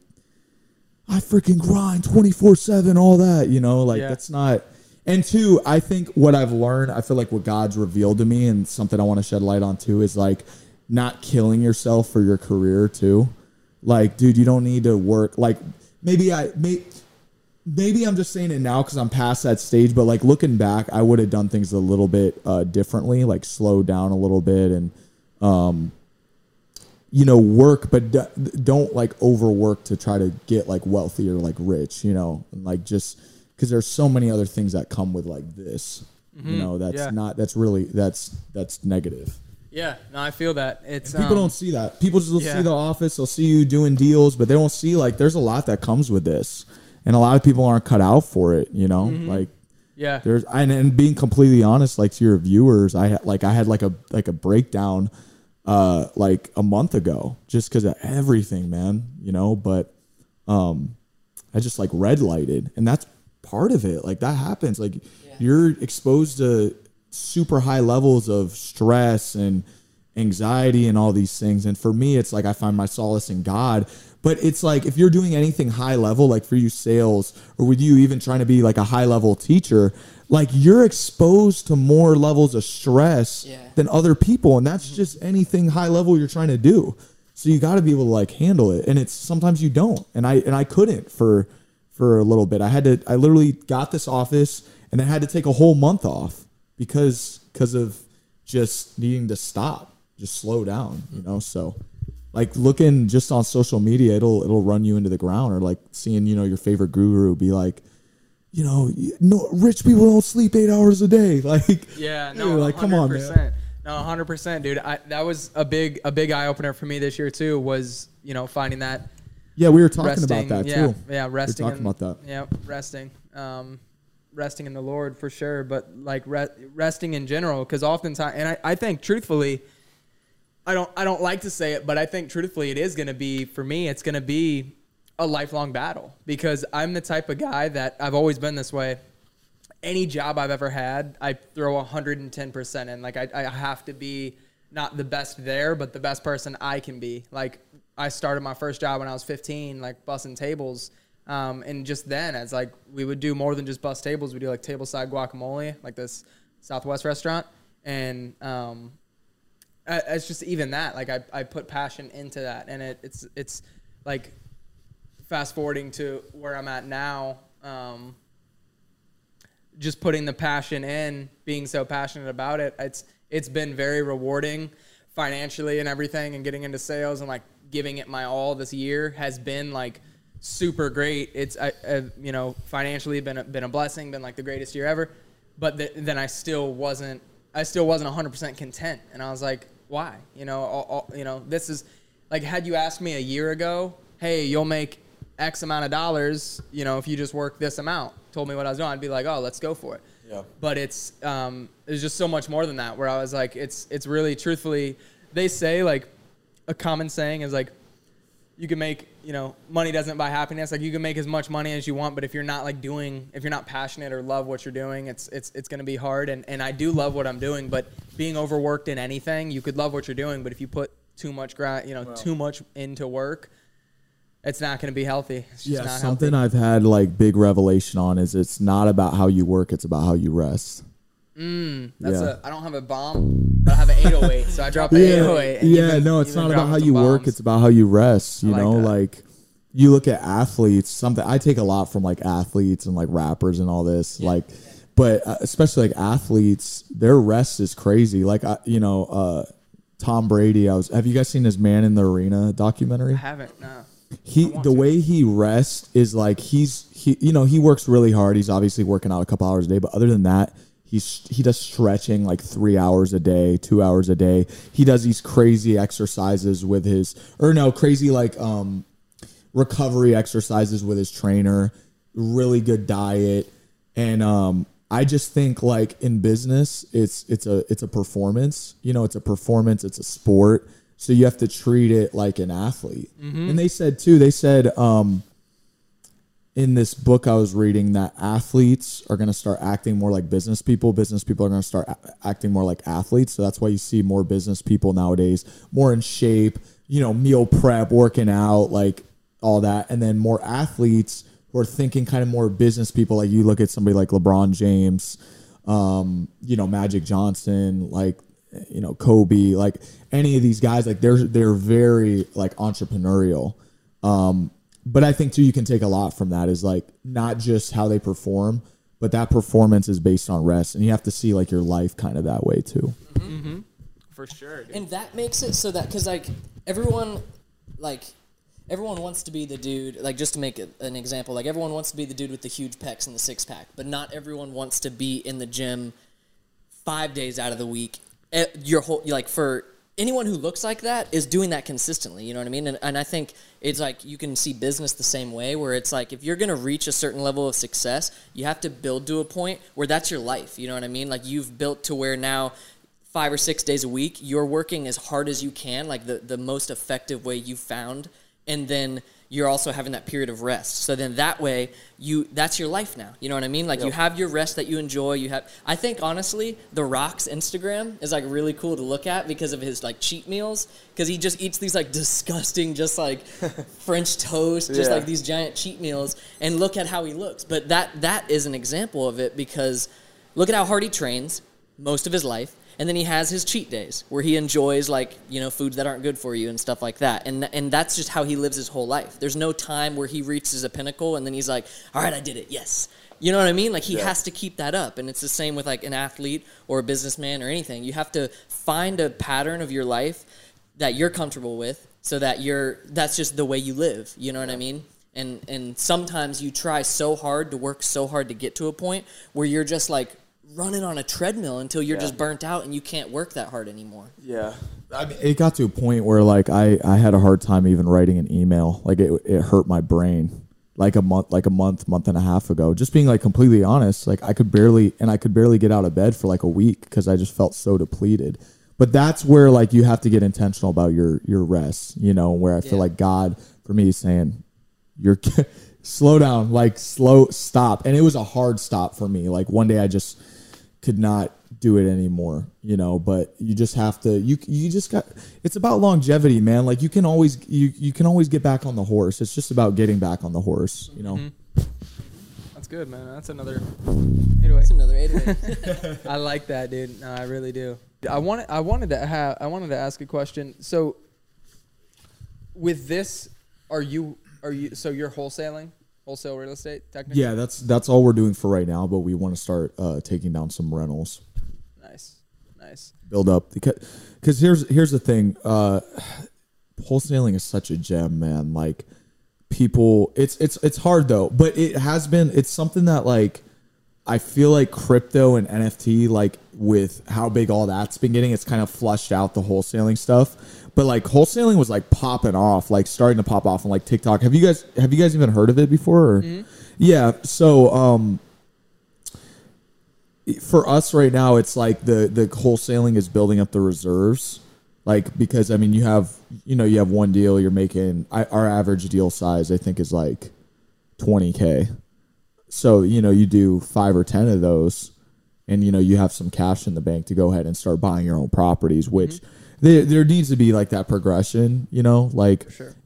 I freaking grind twenty-four seven, all that, you know, like yeah. that's not. And two, I think what I've learned, I feel like what God's revealed to me and something I want to shed light on too is like not killing yourself for your career too. Like, dude, you don't need to work. Like maybe I may, maybe I'm just saying it now because I'm past that stage, but like looking back, I would have done things a little bit uh, differently, like slow down a little bit and, um, you know, work, but d- don't like overwork to try to get like wealthy or like rich, you know, and like just because there's so many other things that come with like this, mm-hmm. you know, that's yeah. not, that's really, that's, that's negative. Yeah, no, I feel that. It's and people um, don't see that. People just yeah. see the office, they'll see you doing deals, but they don't see like there's a lot that comes with this. And a lot of people aren't cut out for it, you know, mm-hmm. like yeah, there's, and, and being completely honest, like to your viewers, I had like, I had like a, like a breakdown uh, like a month ago, just because of everything, man, you know, but, um, I just like red lighted and that's part of it. Like that happens. Like yeah. you're exposed to super high levels of stress and anxiety and all these things. And for me, it's like, I find my solace in God, but it's like, if you're doing anything high level, like for you sales or with you even trying to be like a high level teacher, like you're exposed to more levels of stress yeah. than other people. And that's mm-hmm. just anything high level you're trying to do. So you got to be able to like handle it. And it's sometimes you don't. And I, and I couldn't for, for a little bit. I had to, I literally got this office and I had to take a whole month off because, because of just needing to stop, just slow down, you know? So like looking just on social media, it'll, it'll run you into the ground, or like seeing, you know, your favorite guru be like, you know, no, rich people don't sleep eight hours a day. Like, yeah, no, like, come on, man. No, one hundred percent, dude. I, that was a big, a big eye opener for me this year too. Was, you know, finding that. Yeah, we were talking resting, about that yeah, too. Yeah, resting. We were talking in, about that. Yeah, resting, um, resting in the Lord for sure. But like re- resting in general, because oftentimes, and I, I think truthfully, I don't, I don't like to say it, but I think truthfully, it is going to be for me. It's going to be a lifelong battle, because I'm the type of guy that I've always been this way. Any job I've ever had, I throw one hundred ten percent in. Like I, I have to be not the best there, but the best person I can be. Like I started my first job when I was fifteen, like bussing tables. Um, and just then, as like we would do more than just bus tables. We do like tableside guacamole, like this Southwest restaurant. And um, it's just even that. Like I, I put passion into that, and it, it's it's like fast forwarding to where I'm at now. Um, just putting the passion in, being so passionate about it. It's it's been very rewarding financially and everything, and getting into sales and like giving it my all this year has been like super great. It's I, I you know, financially been a, been a blessing, been like the greatest year ever. But th- then I still wasn't I still wasn't one hundred percent content, and I was like, why? You know, all, all, you know, this is like, had you asked me a year ago, hey, you'll make X amount of dollars, you know, if you just work this amount, told me what I was doing, I'd be like, oh, let's go for it. Yeah. But it's um, there's just so much more than that, where I was like, it's it's really truthfully, they say like a common saying is like, you can make, you know, money doesn't buy happiness. Like you can make as much money as you want, but if you're not like doing, if you're not passionate or love what you're doing, it's it's it's gonna be hard. And and I do love what I'm doing, but being overworked in anything, you could love what you're doing, but if you put too much grind, you know, well. too much into work, it's not going to be healthy. It's just Yeah, not something healthy. I've had like big revelation on is it's not about how you work, it's about how you rest. Mm, that's Yeah. a. I don't have a bomb, but I have an eight oh eight, so I drop an eight oh eight. and yeah, you've been- no, it's you've been not about dropping how some you work, bombs. it's about how you rest. You I like know, that. like you look at athletes, something I take a lot from like athletes and like rappers and all this, like, but uh, especially like athletes, their rest is crazy. Like, I, you know, uh, Tom Brady, I was, have you guys seen his Man in the Arena documentary? I haven't. No. He want the to. way he rests is like he's he you know he works really hard. He's obviously working out a couple hours a day, but other than that, he's he does stretching like three hours a day, two hours a day. He does these crazy exercises with his or no crazy like um recovery exercises with his trainer. Really good diet, and um I just think like in business, it's it's a it's a performance. You know, it's a performance. It's a sport. So you have to treat it like an athlete. Mm-hmm. And they said too, they said um, in this book I was reading that athletes are going to start acting more like business people. Business people are going to start a- acting more like athletes. So that's why you see more business people nowadays, more in shape, you know, meal prep, working out, like all that. And then more athletes who are thinking kind of more business people. Like you look at somebody like LeBron James, um, you know, Magic Johnson, like, you know, Kobe, like any of these guys, like they're they're very like entrepreneurial. Um, but I think too, you can take a lot from that is like not just how they perform, but that performance is based on rest, and you have to see like your life kind of that way too. Mm-hmm. For sure. Dude. And that makes it so that because like everyone, like everyone wants to be the dude. Like just to make it an example, like everyone wants to be the dude with the huge pecs and the six pack, but not everyone wants to be in the gym five days out of the week. Your whole like for anyone who looks like that is doing that consistently. You know what I mean? And, and I think it's like you can see business the same way, where it's like if you're gonna reach a certain level of success, you have to build to a point where that's your life. You know what I mean? Like you've built to where now five or six days a week you're working as hard as you can, like the the most effective way you found, and then you're also having that period of rest. So then that way you that's your life now. You know what I mean? Like yep. You have your rest that you enjoy. You have I think honestly, The Rock's Instagram is like really cool to look at because of his like cheat meals, because he just eats these like disgusting just like French toast, just yeah. like these giant cheat meals, and look at how he looks. But that that is an example of it, because look at how hard he trains most of his life. And then he has his cheat days where he enjoys, like, you know, foods that aren't good for you and stuff like that. And and that's just how he lives his whole life. There's no time where he reaches a pinnacle and then he's like, all right, I did it, yes. You know what I mean? Like, he yeah. has to keep that up. And it's the same with, like, an athlete or a businessman or anything. You have to find a pattern of your life that you're comfortable with so that you're that's just the way you live. You know what I mean? And And sometimes you try so hard to work so hard to get to a point where you're just, like, running on a treadmill until you're yeah. just burnt out and you can't work that hard anymore. Yeah. I mean, it got to a point where like I, I had a hard time even writing an email. Like it it hurt my brain. Like a month like a month, month and a half ago. Just being like completely honest, like I could barely and I could barely get out of bed for like a week because I just felt so depleted. But that's where like you have to get intentional about your your rest, you know, where I feel Yeah. like God for me is saying you're slow down, like slow stop. And it was a hard stop for me. Like one day I just could not do it anymore, you know, but you just have to, you, you just got, it's about longevity, man. Like you can always, you, you can always get back on the horse. It's just about getting back on the horse, you know? Mm-hmm. That's good, man. That's another eight oh eight. That's another eight oh eight. I like that, dude. No, I really do. I wanted, I wanted to have, I wanted to ask a question. So with this, are you, are you, so you're wholesaling? Wholesale real estate, technically? Yeah, that's that's all we're doing for right now, but we want to start uh, taking down some rentals. Nice, nice. Build up because because here's here's the thing, uh, wholesaling is such a gem, man. Like people, it's it's it's hard though, but it has been. It's something that like I feel like crypto and N F T, like with how big all that's been getting, it's kind of flushed out the wholesaling stuff. But like wholesaling was like popping off, like starting to pop off on like TikTok. Have you guys have you guys even heard of it before? Or? Mm-hmm. Yeah. So um, for us right now, it's like the the wholesaling is building up the reserves, like because I mean you have you know you have one deal you're making. I, our average deal size I think is like twenty K. So you know you do five or ten of those, and you know you have some cash in the bank to go ahead and start buying your own properties, which. Mm-hmm. There, there needs to be like that progression, you know, like For sure.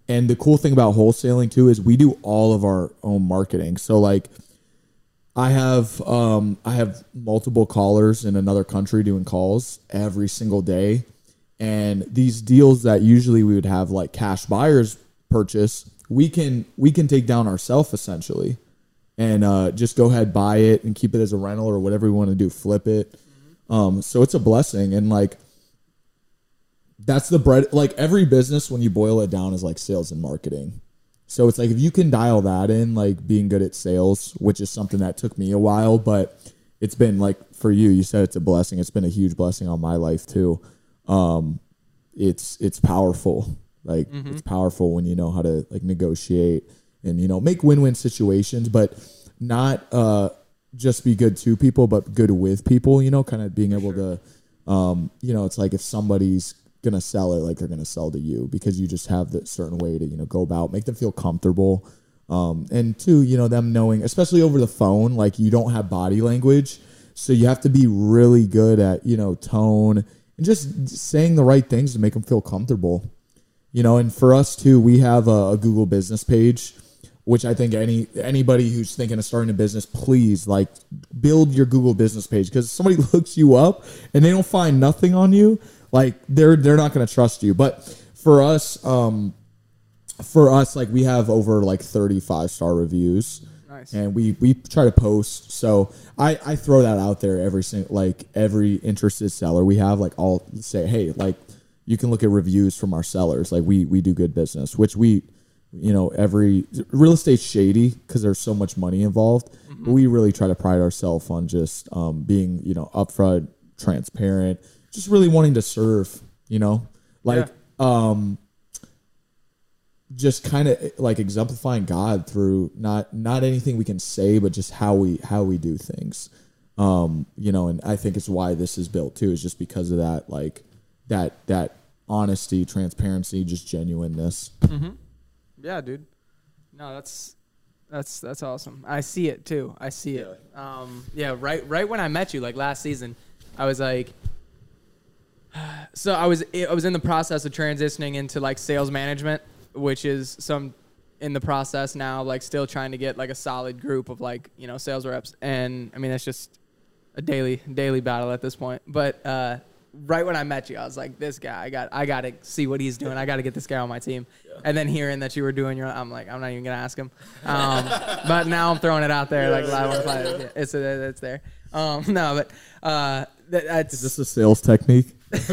and the cool thing about wholesaling too is we do all of our own marketing. So like I have um, I have multiple callers in another country doing calls every single day. And these deals that usually we would have like cash buyers purchase, we can we can take down ourselves essentially and uh, just go ahead, buy it and keep it as a rental or whatever we want to do, flip it. Mm-hmm. Um, so it's a blessing. And like, that's the bread. Like every business, when you boil it down, is like sales and marketing. So it's like, if you can dial that in, like being good at sales, which is something that took me a while, but it's been like for you, you said it's a blessing. It's been a huge blessing on my life too. Um, it's, it's powerful. Like mm-hmm. it's powerful when you know how to like negotiate and, you know, make win-win situations, but not, uh, just be good to people, but good with people, you know, kind of being able sure. to, um, you know, it's like if somebody's going to sell it, like they're going to sell to you because you just have that certain way to, you know, go about, make them feel comfortable. Um, and two, you know, them knowing, especially over the phone, like you don't have body language. So you have to be really good at, you know, tone and just saying the right things to make them feel comfortable, you know. And for us too, we have a, a Google business page, which I think any anybody who's thinking of starting a business, please like build your Google business page, because somebody looks you up and they don't find nothing on you, like they're they're not going to trust you. But for us, um, for us, like we have over like thirty-five star reviews. Nice. And we, we try to post. So I, I throw that out there every single, like every interested seller we have, like I'll say, hey, like you can look at reviews from our sellers. Like we, we do good business, which we, you know, every real estate's shady because there's so much money involved. Mm-hmm. But we really try to pride ourselves on just um, being, you know, upfront, transparent, just really wanting to serve, you know, like, yeah. um, just kind of like exemplifying God through not not anything we can say, but just how we how we do things. Um, you know, and I think it's why this is built too, is just because of that, like that that honesty, transparency, just genuineness. Mm-hmm. Yeah, dude. No, that's that's that's awesome. I see it too. I see it. Um, yeah, right right when I met you, like last season, I was like, so I was I was in the process of transitioning into like sales management, which is some in the process now, like still trying to get like a solid group of like, you know, sales reps. And I mean, that's just a daily, daily battle at this point. But, uh, right when I met you, I was like, this guy, I got, I got to see what he's doing. I got to get this guy on my team. Yeah. And then hearing that you were doing your, I'm like, I'm not even going to ask him. Um, but now I'm throwing it out there. Yeah, like live on the planet. It's, it's there. Um, no, but, uh, that, that's, is this a sales technique?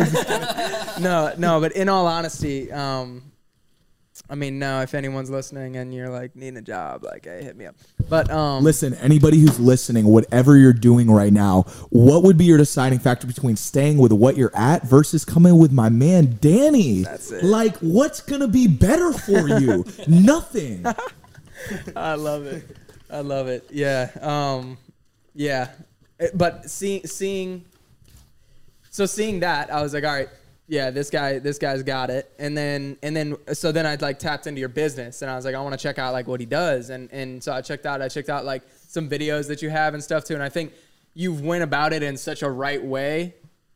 no, no, but in all honesty, um, I mean, no, if anyone's listening and you're like needing a job, like, hey, hit me up. But um, listen, anybody who's listening, whatever you're doing right now, what would be your deciding factor between staying with what you're at versus coming with my man Danny? That's it. Like, what's gonna be better for you? Nothing. I love it. I love it. Yeah. Um, yeah. But seeing, seeing, so seeing that, I was like, all right. Yeah, this guy, this guy's got it. And then, and then, so then I like tapped into your business and I was like, I want to check out like what he does. And, and so I checked out, I checked out like some videos that you have and stuff too. And I think you've went about it in such a right way.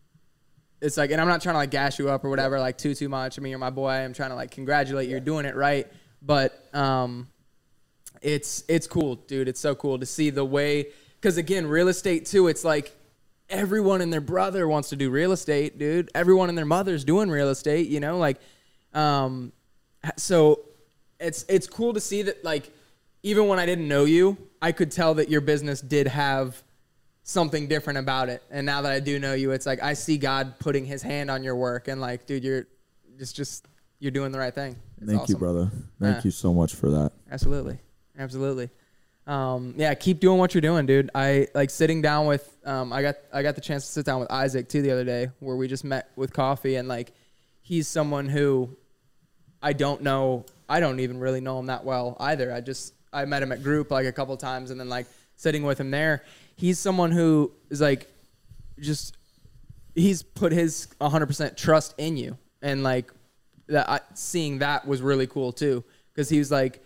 It's like, and I'm not trying to like gas you up or whatever, like too, too much. I mean, you're my boy. I'm trying to like congratulate you. You're doing it right. But, um, it's, it's cool, dude. It's so cool to see the way, cause again, real estate too, it's like, everyone and their brother wants to do real estate, dude. Everyone and their mother's doing real estate, you know, like, um, so it's, it's cool to see that, like, even when I didn't know you, I could tell that your business did have something different about it. And now that I do know you, it's like, I see God putting his hand on your work and like, dude, you're just, just, you're doing the right thing. It's Thank awesome. you, brother. Thank yeah. you so much for that. Absolutely. Absolutely. Um, yeah, keep doing what you're doing, dude. I like sitting down with, um, I got, I got the chance to sit down with Isaac too the other day where we just met with coffee, and like, he's someone who I don't know. I don't even really know him that well either. I just, I met him at group like a couple times, and then like sitting with him there, he's someone who is like, just, he's put his one hundred percent trust in you. And like that, I, seeing that was really cool too. Cause he was like,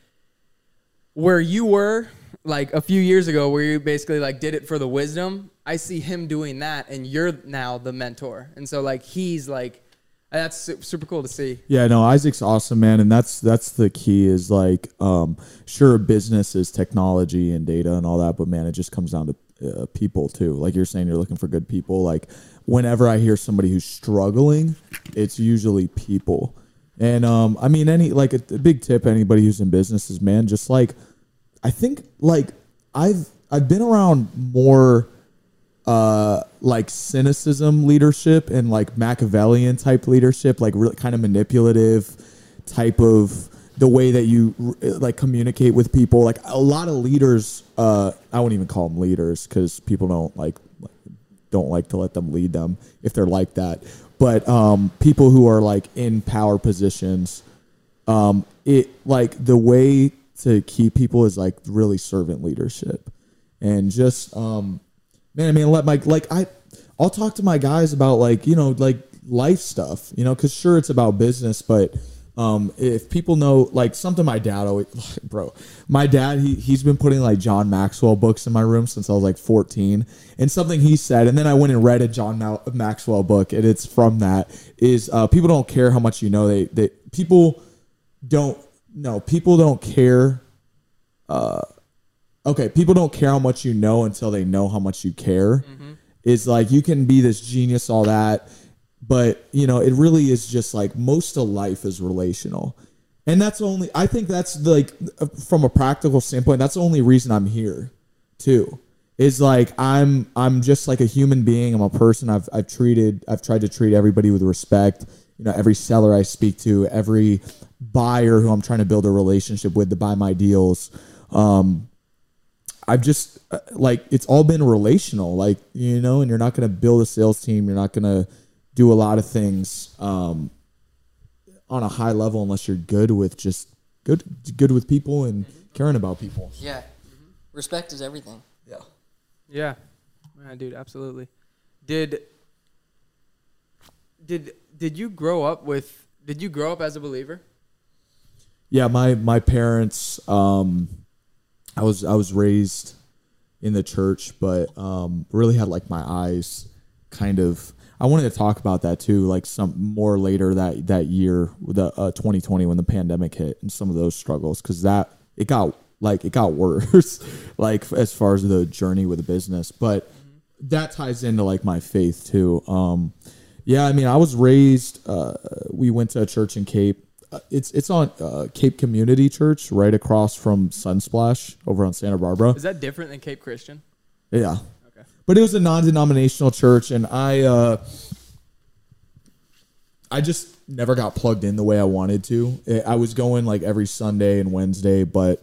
where you were like a few years ago, where you basically like did it for the wisdom, I see him doing that, and you're now the mentor. And so like, he's like, That's su- super cool to see. Yeah, no, Isaac's awesome, man, and that's that's the key. Is like, um, sure, business is technology and data and all that, but man, it just comes down to uh, people too. Like you're saying, you're looking for good people. Like whenever I hear somebody who's struggling, it's usually people. And um, I mean, any like a, a big tip, anybody who's in business is, man, just like I think like I've I've been around more. Uh, like cynicism leadership and like Machiavellian type leadership, like really kind of manipulative type of the way that you like communicate with people. Like a lot of leaders, uh, I wouldn't even call them leaders because people don't like don't like to let them lead them if they're like that. But um, people who are like in power positions, um, it like the way to keep people is like really servant leadership and just um. Man, I mean, let my like I, I'll talk to my guys about like you know like life stuff, you know, because sure it's about business, but um, if people know like something my dad always, bro, my dad he he's been putting like John Maxwell books in my room since I was like fourteen, and something he said, and then I went and read a John Ma- Maxwell book, and it's from that is uh, people don't care how much you know, they they people don't no people don't care. Uh, Okay, people don't care how much you know until they know how much you care. Mm-hmm. It's like you can be this genius, all that, but you know it really is just like most of life is relational, and that's only I think that's like from a practical standpoint, that's the only reason I'm here, too. Is like I'm I'm just like a human being. I'm a person. I've I've treated I've tried to treat everybody with respect. You know, every seller I speak to, every buyer who I'm trying to build a relationship with to buy my deals. Um, I've just uh, like it's all been relational, like you know, and you're not going to build a sales team. You're not going to do a lot of things um, on a high level unless you're good with just good, good with people and mm-hmm. caring about people. Yeah, mm-hmm. Respect is everything. Yeah, yeah, yeah, dude, absolutely. Did did did you grow up with? Did you grow up as a believer? Yeah, my my parents. Um, I was I was raised in the church, but um, really had like my eyes kind of. I wanted to talk about that too, like some more later that that year, the uh, twenty twenty when the pandemic hit, and some of those struggles, because that it got like it got worse, like as far as the journey with the business. But mm-hmm. that ties into like my faith too. Um, yeah, I mean, I was raised. Uh, we went to a church in Cape. Uh, it's it's on uh, Cape Community Church, right across from Sunsplash over on Santa Barbara. Is that different than Cape Christian? Yeah. Okay. But it was a non-denominational church, and I uh, I just never got plugged in the way I wanted to. I was going like every Sunday and Wednesday, but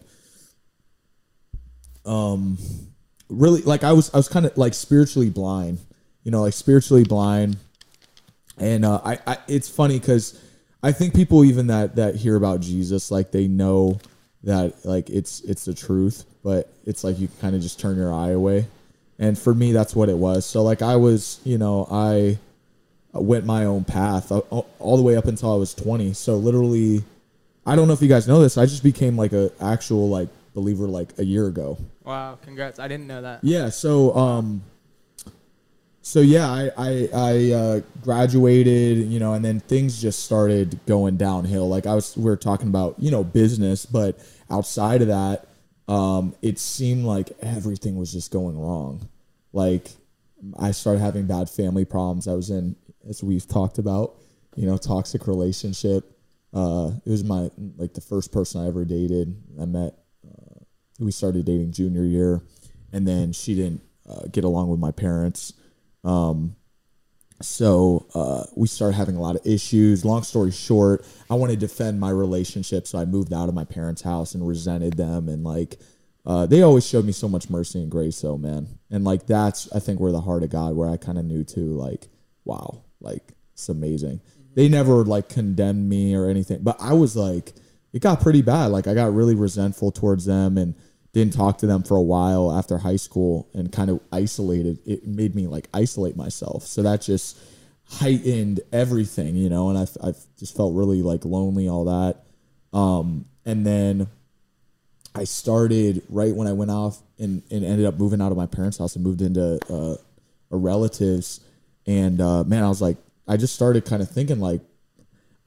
um, really like I was I was kind of like spiritually blind, you know, like spiritually blind, and uh, I, I it's funny because. I think people even that, that hear about Jesus, like they know that like it's it's the truth, but it's like you kind of just turn your eye away. And for me, that's what it was. So like I was, you know, I went my own path all the way up until I was twenty. So literally, I don't know if you guys know this, I just became like a actual like believer like a year ago. Wow, congrats! I didn't know that. Yeah. So um. So yeah, I I, I uh, graduated, you know, and then things just started going downhill. Like I was, we were talking about, you know, business, but outside of that, um, it seemed like everything was just going wrong. Like I started having bad family problems. I was in, as we've talked about, you know, toxic relationship. Uh, it was my like the first person I ever dated. I met. Uh, we started dating junior year, and then she didn't uh, get along with my parents. Um, so, uh, we started having a lot of issues. Long story short, I wanted to defend my relationship. So I moved out of my parents' house and resented them. And like, uh, they always showed me so much mercy and grace. So man. And like, that's, I think where the heart of God, where I kind of knew too, like, wow, like it's amazing. Mm-hmm. They never like condemned me or anything, but I was like, it got pretty bad. Like I got really resentful towards them and didn't talk to them for a while after high school and kind of isolated. It made me like isolate myself. So that just heightened everything, you know, and I, I just felt really like lonely, all that. Um, and then I started right when I went off and, and ended up moving out of my parents' house and moved into uh, a relative's. And uh, man, I was like, I just started kind of thinking like,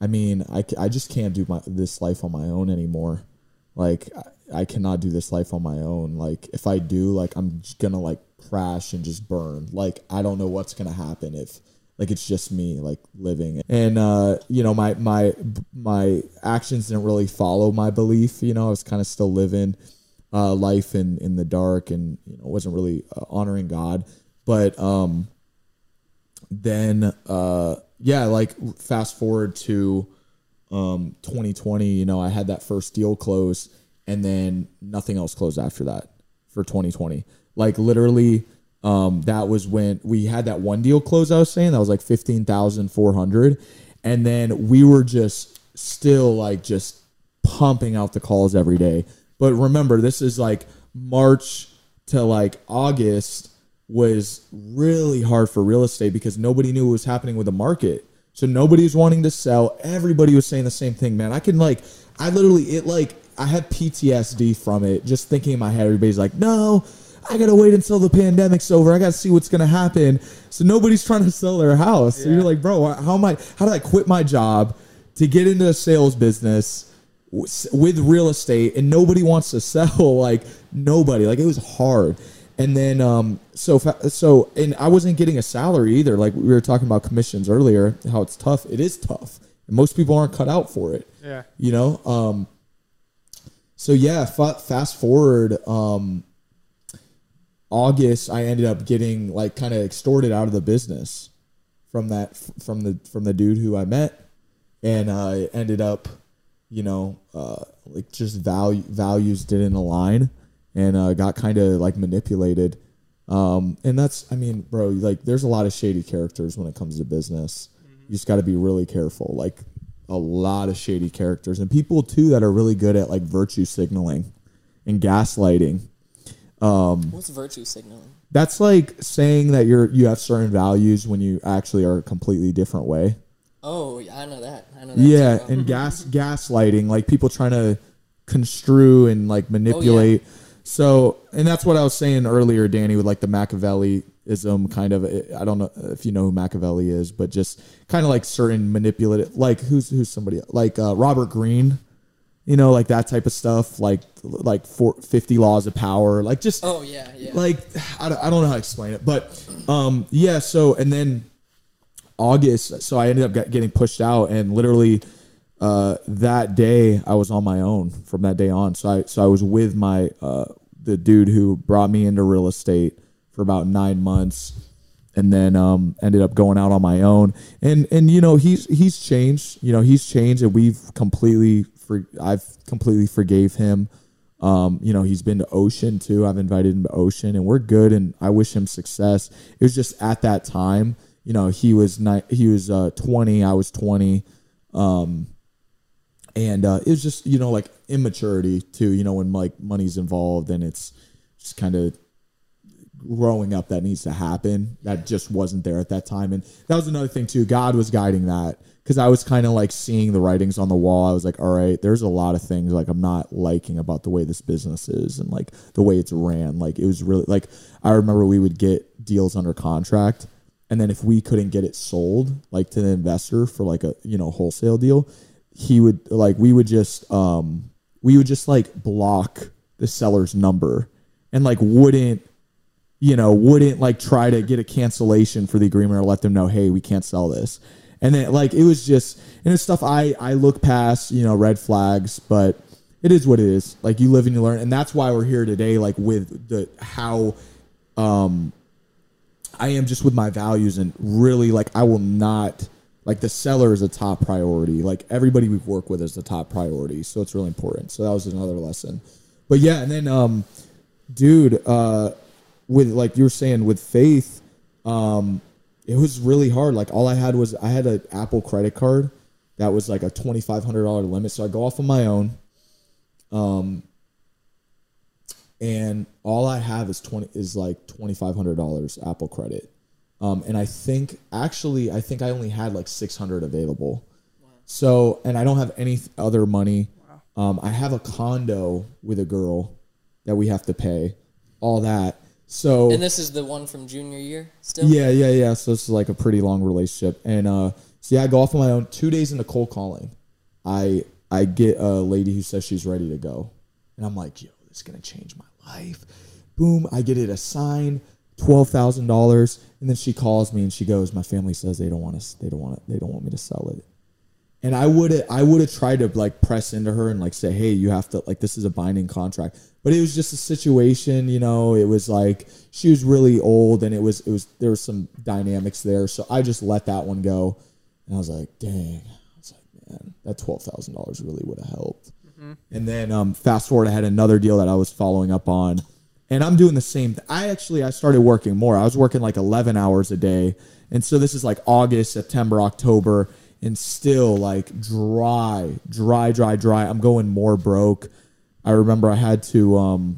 I mean, I, I just can't do my this life on my own anymore. Like, I, I cannot do this life on my own. Like, if I do, like, I'm just gonna, like, crash and just burn. Like, I don't know what's gonna happen if, like, it's just me, like, living. And, uh, you know, my, my, my actions didn't really follow my belief. You know, I was kind of still living uh, life in, in the dark and, you know, wasn't really uh, honoring God. But um, then, uh, yeah, like, fast forward to um, twenty twenty, you know, I had that first deal close, and then nothing else closed after that for twenty twenty. Like, literally, um, that was when we had that one deal close, I was saying, that was like fifteen thousand four hundred. And then we were just still, like, just pumping out the calls every day. But remember, this is like March to like August was really hard for real estate because nobody knew what was happening with the market. So nobody was wanting to sell. Everybody was saying the same thing, man. I can like, I literally, it like, I had P T S D from it. Just thinking in my head, everybody's like, no, I got to wait until the pandemic's over. I got to see what's going to happen. So nobody's trying to sell their house. Yeah. So you're like, bro, how am I, how did I quit my job to get into a sales business with real estate and nobody wants to sell? Like, nobody. Like, it was hard. And then, um, so, so, and I wasn't getting a salary either. Like, we were talking about commissions earlier, how it's tough. It is tough. And most people aren't cut out for it. Yeah. You know? Um, so yeah, fa- fast forward, um, August, I ended up getting like kind of extorted out of the business from that, from the, from the dude who I met. And I ended up, you know, uh, like just value values didn't align. And uh, got kind of like manipulated. Um, and that's, I mean, bro, like there's a lot of shady characters when it comes to business. Mm-hmm. You just got to be really careful. Like a lot of shady characters and people too that are really good at like virtue signaling and gaslighting. Um, What's virtue signaling? That's like saying that you're, you have certain values when you actually are a completely different way. Oh, I know that. I know that. Yeah. Too well. And gas, gaslighting, like people trying to construe and like manipulate. Oh, yeah. So, and that's what I was saying earlier, Danny, with like the Machiavelliism kind of, I don't know if you know who Machiavelli is, but just kind of like certain manipulative, like who's, who's somebody like uh, Robert Greene, you know, like that type of stuff, like, like for fifty laws of power, like just, oh yeah, yeah. Like, I don't, I don't know how to explain it, but um, yeah. So, and then August, so I ended up getting pushed out and literally Uh, that day I was on my own from that day on. So I, so I was with my, uh, the dude who brought me into real estate for about nine months and then, um, ended up going out on my own and, and, you know, he's, he's changed, you know, he's changed and we've completely, for, I've completely forgave him. Um, you know, he's been to Ocean too. I've invited him to Ocean and we're good. And I wish him success. It was just at that time, you know, he was ni- he was, uh, twenty, I was twenty. Um, And uh, it was just, you know, like immaturity too, you know, when like money's involved and it's just kind of growing up that needs to happen. That just wasn't there at that time. And that was another thing too. God was guiding that because I was kind of like seeing the writings on the wall. I was like, all right, there's a lot of things like I'm not liking about the way this business is and like the way it's ran. Like it was really like, I remember we would get deals under contract. And then if we couldn't get it sold like to the investor for like a, you know, wholesale deal, he would like, we would just, um, we would just like block the seller's number and like wouldn't, you know, wouldn't like try to get a cancellation for the agreement or let them know, hey, we can't sell this. And then like, it was just, and it's stuff I, I look past, you know, red flags, but it is what it is. Like you live and you learn. And that's why we're here today, like with the, how, um, I am just with my values and really like, I will not, like the seller is a top priority. Like everybody we've worked with is the top priority. So it's really important. So that was another lesson. But yeah, and then, um, dude, uh, with like you were saying with faith, um, it was really hard. Like all I had was I had an Apple credit card that was like a twenty-five hundred dollars limit. So I go off on my own. Um, and all I have is twenty is like twenty-five hundred dollars Apple credit. Um, and I think actually, I think I only had like six hundred available. Wow. So, and I don't have any other money. Wow. Um, I have a condo with a girl that we have to pay, all that. So, and this is the one from junior year still? Yeah, yeah, yeah. So this is like a pretty long relationship. And, uh, So yeah, I go off on my own. Two days into cold calling, I I get a lady who says she's ready to go. And I'm like, yo, this is going to change my life. Boom, I get it assigned, twelve thousand dollars. And then she calls me and she goes, my family says they don't want to, they don't want it, they don't want me to sell it. And I would have, I would have tried to like press into her and like say, hey, you have to, like, this is a binding contract. But it was just a situation, you know, it was like, she was really old and it was, it was, there was some dynamics there. So I just let that one go. And I was like, dang, I was like, man, that twelve thousand dollars really would have helped. Mm-hmm. And then um, fast forward, I had another deal that I was following up on. And I'm doing the same. Th- I actually, I started working more. I was working like eleven hours a day. And so this is like August, September, October, and still like dry, dry, dry, dry. I'm going more broke. I remember I had to, um,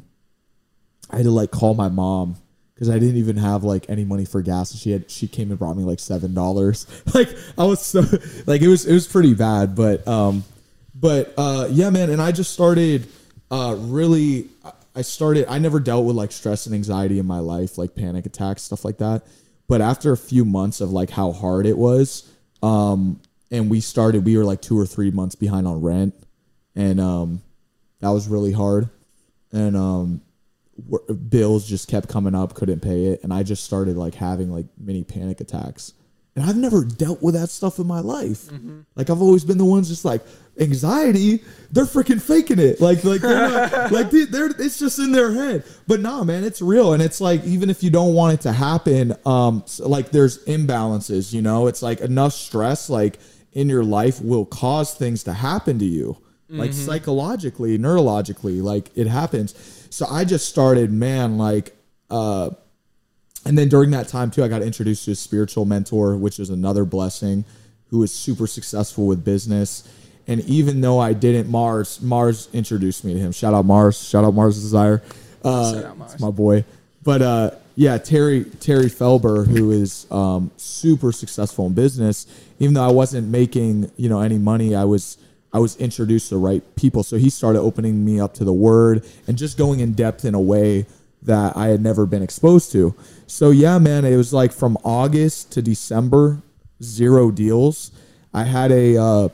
I had to like call my mom because I didn't even have like any money for gas. And she had, she came and brought me like seven dollars. Like I was so, like it was, it was pretty bad. But, um, but uh, yeah, man. And I just started uh, really. I started, I never dealt with like stress and anxiety in my life, like panic attacks, stuff like that. But after a few months of like how hard it was, um, and we started, we were like two or three months behind on rent. And um, that was really hard. And um, w- bills just kept coming up, couldn't pay it. And I just started like having like mini panic attacks. And I've never dealt with that stuff in my life. Mm-hmm. Like I've always been the ones just like, anxiety, they're freaking faking it. Like, like, they're not, like they, they're, it's just in their head. But nah, man, it's real. And it's like, even if you don't want it to happen, um, like there's imbalances, you know, it's like enough stress, like in your life will cause things to happen to you, mm-hmm. like psychologically, neurologically, like it happens. So I just started, man, like, uh, and then during that time too, I got introduced to a spiritual mentor, which is another blessing, who is super successful with business. And even though I didn't, Mars, Mars introduced me to him. Shout out Mars. Shout out Mars Desire. Uh, Shout out Mars. It's my boy. But uh, yeah, Terry Terry Felber, who is um, super successful in business. Even though I wasn't making, you know, any money, I was I was introduced to the right people. So he started opening me up to the Word and just going in depth in a way that I had never been exposed to. So yeah, man, it was like from August to December, zero deals. I had a. Uh,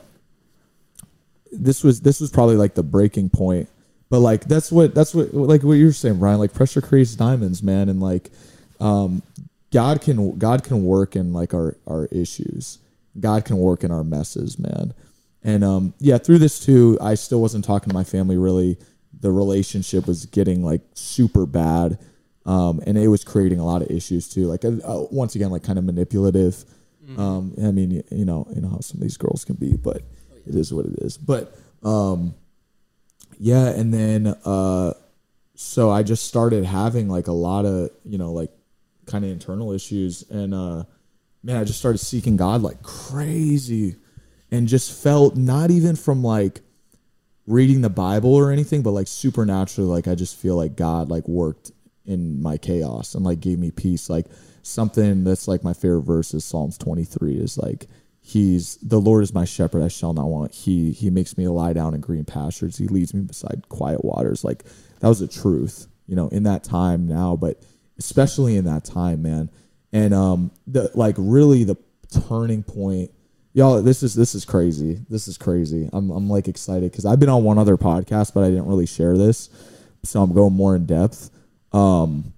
This was this was probably like the breaking point, but like that's what that's what like what you're saying, Ryan. Like pressure creates diamonds, man, and like um, God can God can work in like our our issues. God can work in our messes, man. And um, yeah, through this too, I still wasn't talking to my family really. The relationship was getting like super bad, um, and it was creating a lot of issues too. Like uh, once again, like kind of manipulative. Mm-hmm. Um, I mean, you, you know, you know how some of these girls can be, but. It is what it is. But, um, yeah. And then, uh, so I just started having like a lot of, you know, like kind of internal issues. And, uh, man, I just started seeking God like crazy and just felt not even from like reading the Bible or anything, but like supernaturally, like I just feel like God like worked in my chaos and like gave me peace. Like something that's like my favorite verse is Psalms twenty-three is like, He's the Lord is my shepherd; I shall not want. He he makes me lie down in green pastures. He leads me beside quiet waters. Like that was the truth, you know, in that time now, but especially in that time, man. And um, the like really the turning point, y'all. This is this is crazy. This is crazy. I'm I'm like excited because I've been on one other podcast, but I didn't really share this, so I'm going more in depth. Um,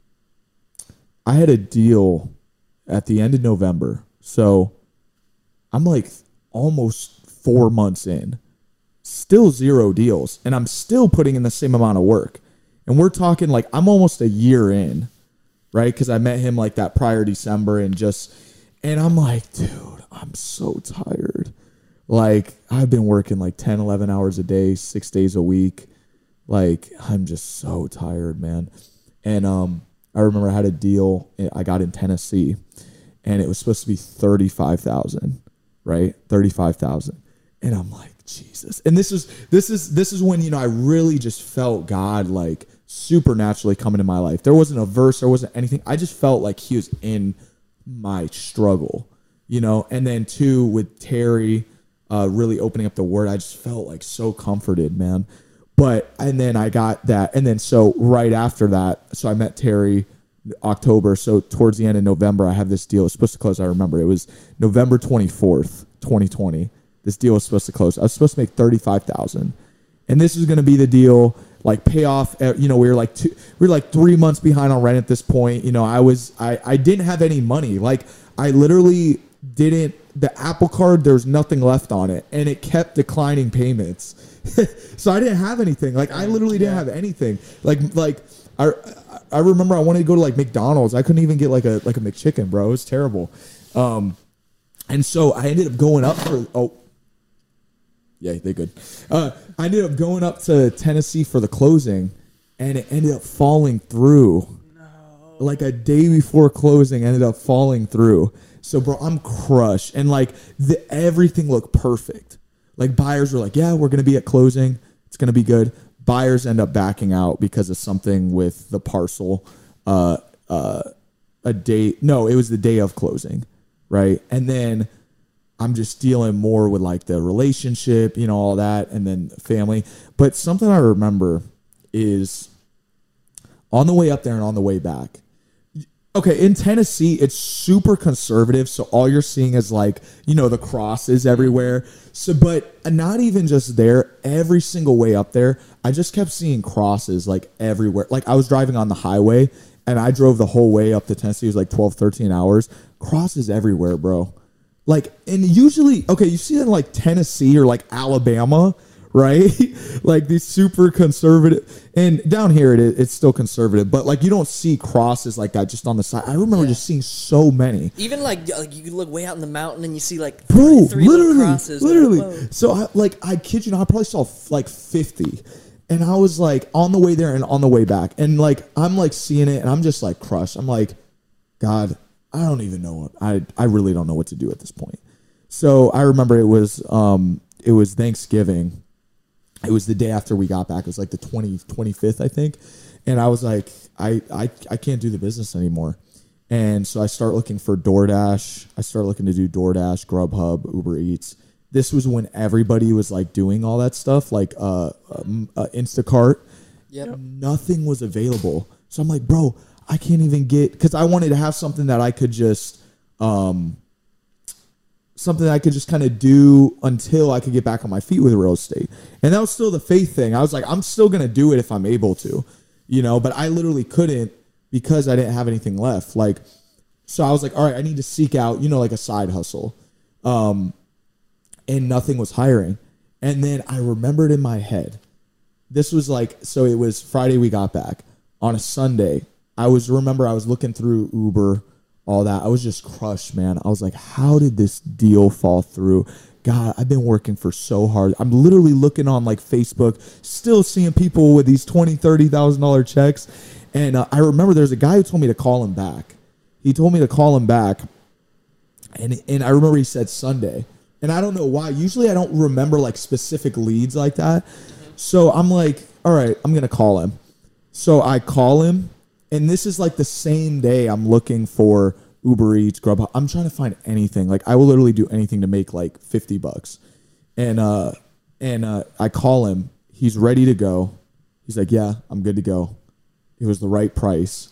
I had a deal at the end of November, so. I'm like almost four months in, still zero deals, and I'm still putting in the same amount of work. And we're talking like I'm almost a year in, right? Because I met him like that prior December and just, and I'm like, dude, I'm so tired. Like I've been working like ten, eleven hours a day, six days a week. Like I'm just so tired, man. And um, I remember I had a deal I got in Tennessee, and it was supposed to be thirty-five thousand. Right, thirty-five thousand, and I'm like Jesus. And this is this is this is when you know I really just felt God like supernaturally coming in my life. There wasn't a verse, there wasn't anything. I just felt like He was in my struggle, you know. And then too with Terry, uh, really opening up the Word, I just felt like so comforted, man. But and then I got that, and then so right after that, so I met Terry. October. So towards the end of November, I have this deal. It's supposed to close. I remember it was November twenty-fourth, twenty twenty. This deal was supposed to close. I was supposed to make thirty-five thousand, and this was going to be the deal. Like pay off. You know, we were like two, we were like three months behind on rent at this point. You know, I was I I didn't have any money. Like I literally didn't. The Apple Card, there was nothing left on it, and it kept declining payments. So I didn't have anything. Like I literally didn't have anything. Like like I I remember I wanted to go to like McDonald's. I couldn't even get like a like a McChicken, bro. It was terrible. Um, and so I ended up going up for oh, yeah, they good. Uh, I ended up going up to Tennessee for the closing, and it ended up falling through. No. Like a day before closing, ended up falling through. So, bro, I'm crushed. And, like, the, everything looked perfect. Like, buyers were like, yeah, we're going to be at closing. It's going to be good. Buyers end up backing out because of something with the parcel. Uh, uh, a day. No, it was the day of closing, right? And then I'm just dealing more with, like, the relationship, you know, all that, and then family. But something I remember is on the way up there and on the way back, okay, in Tennessee, it's super conservative, so all you're seeing is like, you know, the crosses everywhere. So, but not even just there, every single way up there, I just kept seeing crosses like everywhere. Like I was driving on the highway, and I drove the whole way up to Tennessee. It was like twelve, thirteen hours. Crosses everywhere, bro. Like, and usually, okay, you see that in like Tennessee or like Alabama, right? Like these super conservative, and down here it is, it's still conservative, but like you don't see crosses like that just on the side. I remember yeah. just seeing so many. Even like like you look way out in the mountain and you see like bro, three literally, crosses. Literally. Like, so I like I kid you not, I probably saw like fifty, and I was like on the way there and on the way back, and like I'm like seeing it, and I'm just like crushed. I'm like, God, I don't even know what I I really don't know what to do at this point. So I remember it was um it was Thanksgiving. It was the day after we got back. It was like the twentieth, twenty-fifth, I think. And I was like, I, I, I can't do the business anymore. And so I start looking for DoorDash. I start looking to do DoorDash, Grubhub, Uber Eats. This was when everybody was like doing all that stuff, like uh, um, uh Instacart. Yep. Nothing was available. So I'm like, bro, I can't even get, because I wanted to have something that I could just, um, something that I could just kind of do until I could get back on my feet with real estate. And that was still the faith thing. I was like, I'm still going to do it if I'm able to, you know, but I literally couldn't because I didn't have anything left. Like, so I was like, all right, I need to seek out, you know, like a side hustle. Um, and nothing was hiring. And then I remembered in my head, this was like, so it was Friday we got back. On a Sunday, I was, remember I was looking through Uber, all that. I was just crushed, man. I was like, how did this deal fall through? God, I've been working for so hard. I'm literally looking on like Facebook, still seeing people with these twenty thousand dollars, thirty thousand dollars checks. And uh, I remember there's a guy who told me to call him back. He told me to call him back. And, and I remember he said Sunday. And I don't know why. Usually I don't remember like specific leads like that. So I'm like, all right, I'm going to call him. So I call him. And this is like the same day I'm looking for Uber Eats, Grubhub. I'm trying to find anything. Like I will literally do anything to make like fifty bucks. And uh, and uh, I call him. He's ready to go. He's like, yeah, I'm good to go. It was the right price.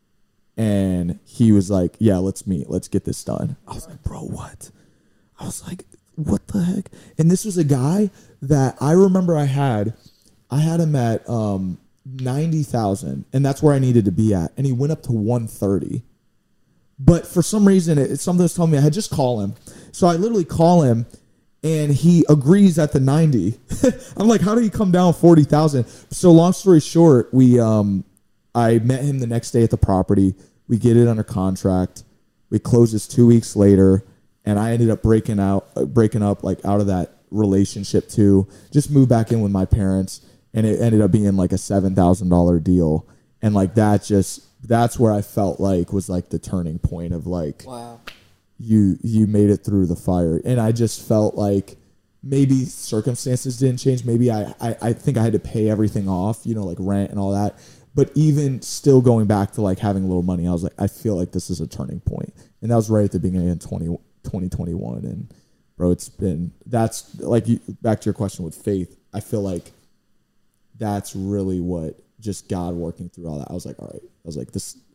And he was like, yeah, let's meet. Let's get this done. I was like, bro, what? I was like, what the heck? And this was a guy that I remember I had. I had him at um. ninety thousand, and that's where I needed to be at, and he went up to one thirty. But for some reason it, it's something that's telling me I had just call him. So I literally call him, and he agrees at the ninety. I'm like, how did he come down forty thousand? So long story short, we um I met him the next day at the property. We get it under contract. We close this two weeks later, and I ended up breaking out uh, breaking up like out of that relationship too. Just moved back in with my parents. And it ended up being like a seven thousand dollars deal. And like that just, that's where I felt like was like the turning point of like, wow, you, you made it through the fire. And I just felt like maybe circumstances didn't change. Maybe I, I, I think I had to pay everything off, you know, like rent and all that. But even still going back to like having a little money, I was like, I feel like this is a turning point. And that was right at the beginning of twenty twenty-one. And bro, it's been, that's like, back to your question with faith, I feel like that's really what just God working through all that. I was like, all right. I was like, this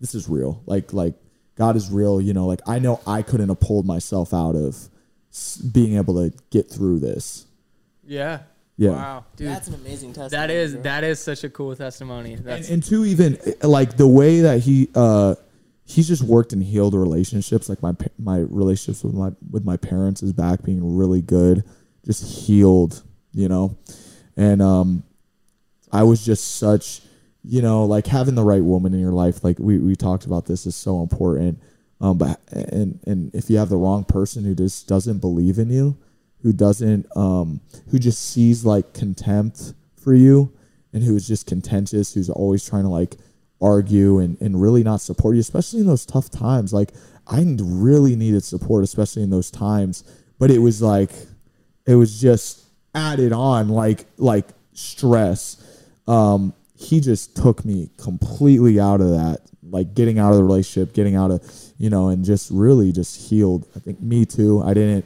this is real. Like, like God is real. You know, like I know I couldn't have pulled myself out of being able to get through this. Yeah. Yeah. Wow, dude. That's an amazing testimony. That is bro. that is such a cool testimony. That's And, and two, even like the way that he uh, he's just worked and healed relationships. Like my my relationships with my with my parents is back being really good, just healed, you know. And um, I was just such, you know, like having the right woman in your life. Like we we talked about this is so important. Um, but and and if you have the wrong person who just doesn't believe in you, who doesn't, um, who just sees like contempt for you, and who is just contentious, who's always trying to like argue and, and really not support you, especially in those tough times. Like I really needed support, especially in those times, but it was like, it was just added on like, like stress. Um, he just took me completely out of that, like getting out of the relationship, getting out of, you know, and just really just healed. I think me too. I didn't,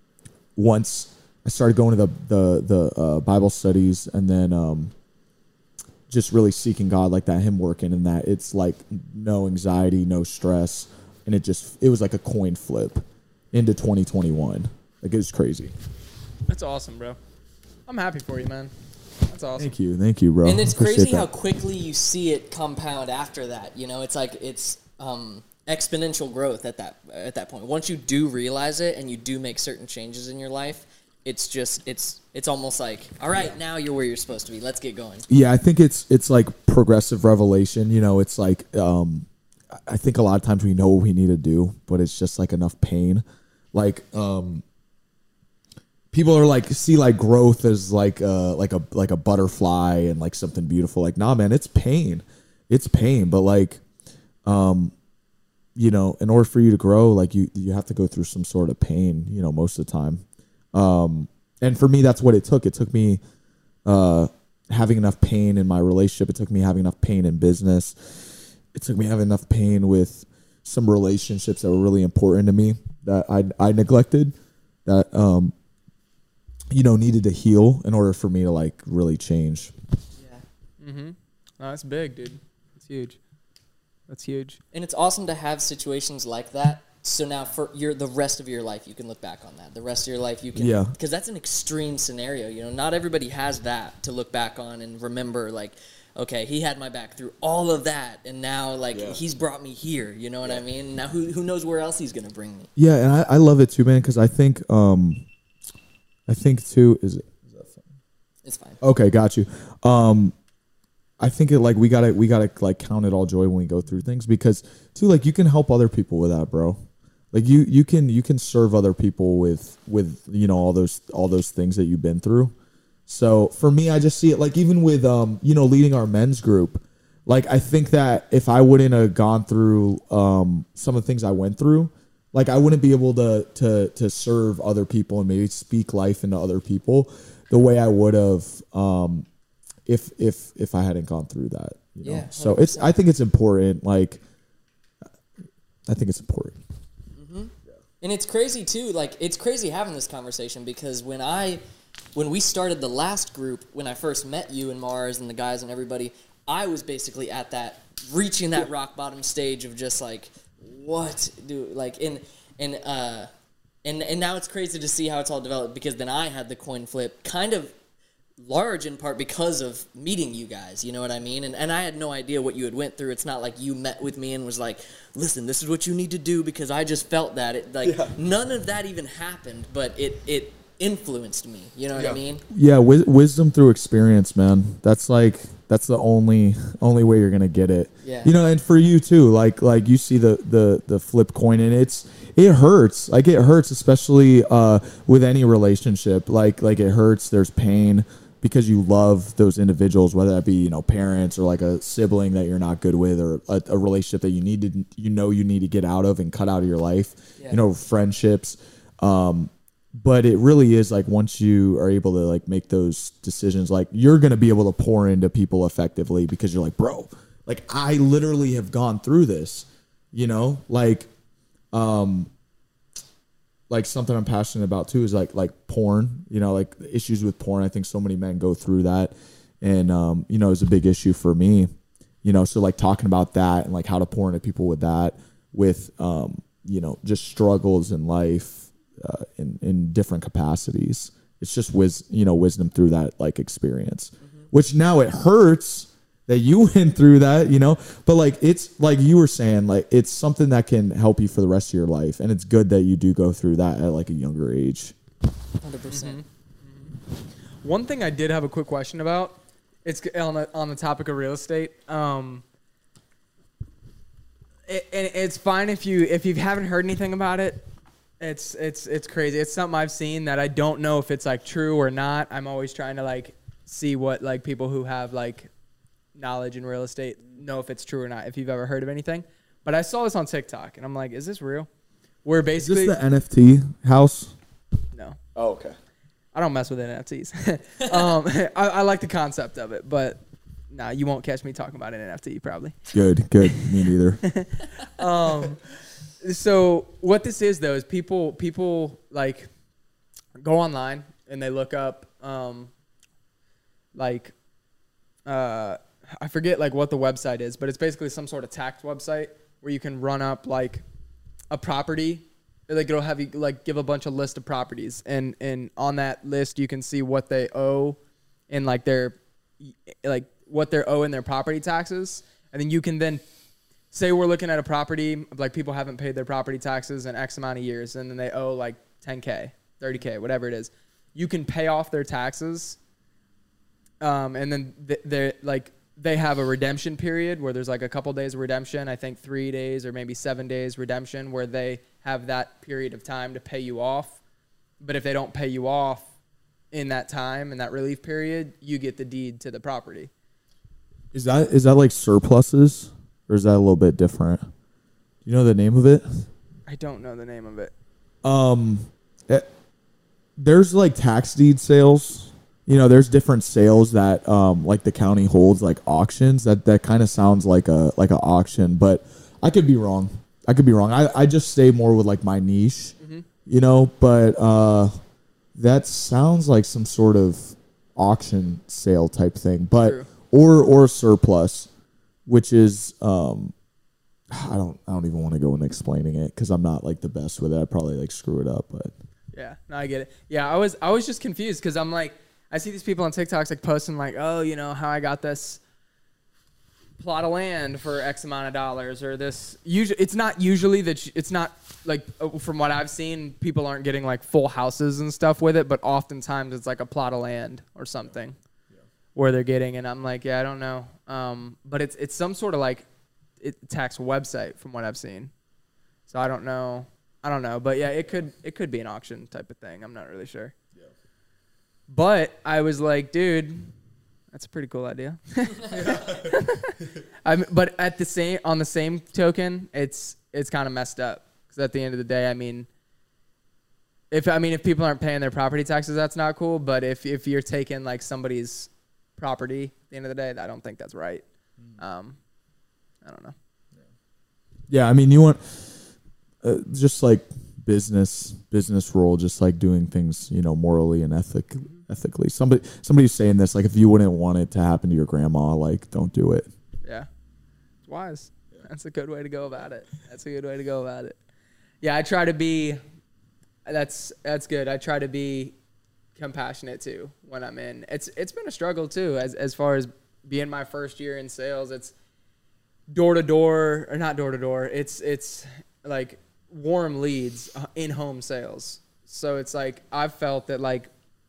once I started going to the the the uh, Bible studies, and then um, just really seeking God like that, Him working in that, it's like no anxiety, no stress, and it just it was like a coin flip into twenty twenty-one. Like it was crazy. that's awesome, bro. I'm happy for you, man. That's awesome. Thank you, thank you, bro. And it's Appreciate crazy that. how quickly you see it compound after that. You know, it's like it's um, exponential growth at that at that point. Once you do realize it and you do make certain changes in your life, it's just it's it's almost like, all right, now you're where you're supposed to be. Let's get going. Yeah, I think it's it's like progressive revelation. You know, it's like um, I think a lot of times we know what we need to do, but it's just like enough pain. Like um, people are like see like growth as like uh like a like a butterfly and like something beautiful. Like nah, man, it's pain, it's pain. But like um, you know, in order for you to grow, like you you have to go through some sort of pain. You know, most of the time. Um, and for me, that's what it took. It took me, uh, having enough pain in my relationship. It took me having enough pain in business. It took me having enough pain with some relationships that were really important to me that I, I neglected, that, um, you know, needed to heal in order for me to like really change. Yeah. Mm-hmm. No, that's big, dude. That's huge. That's huge. And it's awesome to have situations like that. So now for your the rest of your life, you can look back on that. The rest of your life, you can, Yeah. because that's an extreme scenario. You know, not everybody has that to look back on and remember. Like, okay, he had my back through all of that, and now like Yeah. he's brought me here. You know what I mean? Now who who knows where else he's gonna bring me? Yeah. And I, I love it too, man. Cause I think, um, I think too, is it, It's fine. okay, got you. Um, I think it like we gotta we gotta like count it all joy when we go through things, because too like you can help other people with that, bro. Like you you can you can serve other people with with you know all those all those things that you've been through. So for me, I just see it like even with um you know leading our men's group, like I think that if I wouldn't have gone through um some of the things I went through, like I wouldn't be able to to to serve other people and maybe speak life into other people the way I would have um if if if I hadn't gone through that. You know? Yeah, So it's I think it's important. Like I think it's important. And it's crazy too. Like it's crazy having this conversation because when I, when we started the last group, when I first met you and Mars and the guys and everybody, I was basically at that reaching that rock bottom stage of just like, what do like and and uh, and and now it's crazy to see how it's all developed because then I had the coin flip kind of large in part because of meeting you guys, you know what I mean? And and I had no idea what you had went through. It's not like you met with me and was like, listen, this is what you need to do because I just felt that. It like Yeah. none of that even happened, but it it influenced me. You know what I mean? Yeah, wi- wisdom through experience, man. That's like that's the only only way you're gonna get it. Yeah. You know, and for you too, like like you see the the the flip coin, and it's it hurts. Like it hurts, especially uh, with any relationship. Like like it hurts. There's pain because you love those individuals, whether that be you know parents or like a sibling that you're not good with, or a, a relationship that you need to you know you need to get out of and cut out of your life. Yeah. You know, friendships. Um, But it really is like once you are able to like make those decisions, like you're going to be able to pour into people effectively because you're like, bro, like I literally have gone through this, you know, like, um, like something I'm passionate about too is like, like porn, you know, like issues with porn. I think so many men go through that, and, um, you know, it's a big issue for me. You know, so like talking about that and like how to pour into people with that, with, um, you know, just struggles in life uh, in, in different capacities. It's just wis- you know, wisdom through that like experience, mm-hmm. which now it hurts that you went through that, you know, but like, it's like you were saying, like, it's something that can help you for the rest of your life. And it's good that you do go through that at like a younger age. one hundred percent. Mm-hmm. One thing I did have a quick question about, it's on the, on the topic of real estate. Um, it, and it's fine if you, if you haven't heard anything about it. It's, it's, it's crazy. It's something I've seen that I don't know if it's like true or not. I'm always trying to like see what like people who have like knowledge in real estate know if it's true or not, if you've ever heard of anything. But I saw this on TikTok and I'm like, is this real? Where basically, is this the N F T house? No. Oh, okay. I don't mess with N F Ts. um, I, I like the concept of it, but nah, you won't catch me talking about an N F T probably. Good, good. Me neither. um, so what this is though is people people like go online and they look up um, like uh, I forget like what the website is, but it's basically some sort of tax website where you can run up like a property. Like it'll have you like give a bunch of list of properties, and and on that list you can see what they owe in like their like what they're owing their property taxes, and then you can then say we're looking at a property like people haven't paid their property taxes in X amount of years, and then they owe like ten K, thirty K, whatever it is. You can pay off their taxes, um, and then they're like they have a redemption period where there's like a couple days of redemption. I think three days or maybe seven days redemption where they have that period of time to pay you off. But if they don't pay you off in that time, in that relief period, you get the deed to the property. Is that is that like surpluses, or is that a little bit different? Do you know the name of it? I don't know the name of it. Um, it, there's like tax deed sales. You know, there's different sales that um like the county holds, like auctions. That that kind of sounds like a like an auction, but I could be wrong. I could be wrong. I, I just stay more with like my niche, mm-hmm. you know, but uh, that sounds like some sort of auction sale type thing, but True. or or surplus, which is um, I don't I don't even want to go into explaining it because I'm not like the best with it. I probably like screw it up, but yeah, no, I get it. Yeah, I was I was just confused because I'm like I see these people on TikToks like posting like, oh, you know how I got this plot of land for X amount of dollars, or this usually it's not usually that it's not like from what I've seen, people aren't getting like full houses and stuff with it, but oftentimes it's like a plot of land or something yeah. Yeah. where they're getting, and I'm like, yeah, I don't know, um, but it's it's some sort of like it, tax website from what I've seen, so I don't know, I don't know, but yeah, it could it could be an auction type of thing. I'm not really sure, yeah. But I was like, dude. That's a pretty cool idea. I'm, but at the same on the same token, it's it's kind of messed up because at the end of the day, I mean, if I mean if people aren't paying their property taxes, that's not cool. But if if you're taking like somebody's property at the end of the day, I don't think that's right. Um, I don't know. Yeah, I mean, you want uh, just like business business role, just like doing things, you know, morally and ethic. Ethically, somebody somebody's saying this like if you wouldn't want it to happen to your grandma, like don't do it. Yeah, it's wise. Yeah. That's a good way to go about it. That's a good way to go about it. Yeah, I try to be. That's that's good. I try to be compassionate too when I'm in. It's it's been a struggle too as as far as being my first year in sales. It's door to door or not door to door. It's it's like warm leads in home sales. So it's like I've felt that like.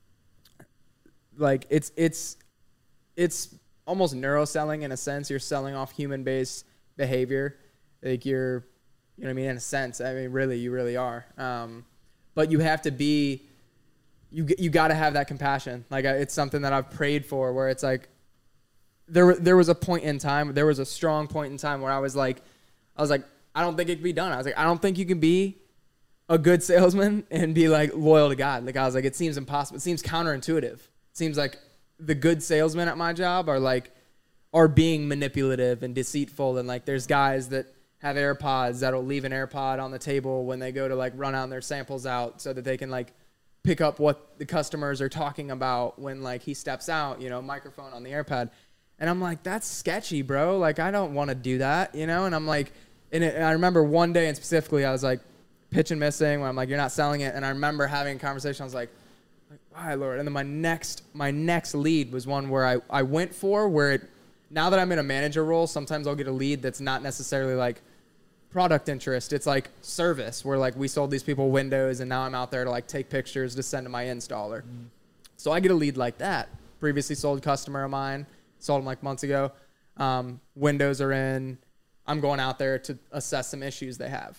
Like it's it's it's almost neuroselling in a sense. You're selling off human-based behavior. Like you're, you know what I mean? In a sense, I mean, really, you really are. Um, but you have to be, you you got to have that compassion. Like it's something that I've prayed for. Where it's like, there there was a point in time. There was a strong point in time where I was like, I was like, I don't think it can be done. I was like, I don't think you can be a good salesman and be like loyal to God. Like I was like, it seems impossible. It seems counterintuitive. It seems like the good salesmen at my job are like, are being manipulative and deceitful. And like, there's guys that have AirPods that'll leave an AirPod on the table when they go to like run out their samples out so that they can like pick up what the customers are talking about when like he steps out, you know, microphone on the AirPod. And I'm like, that's sketchy, bro. Like, I don't want to do that, you know? And I'm like, and, it, and I remember one day and specifically, I was like, pitch and missing, when I'm like, you're not selling it. And I remember having a conversation. I was like, like, why, Lord? And then my next, my next lead was one where I, I went for where it, now that I'm in a manager role, sometimes I'll get a lead that's not necessarily like product interest. It's like service where like we sold these people windows and now I'm out there to like take pictures to send to my installer. Mm. So I get a lead like that. Previously sold customer of mine. Sold them like months ago. Um, windows are in. I'm going out there to assess some issues they have.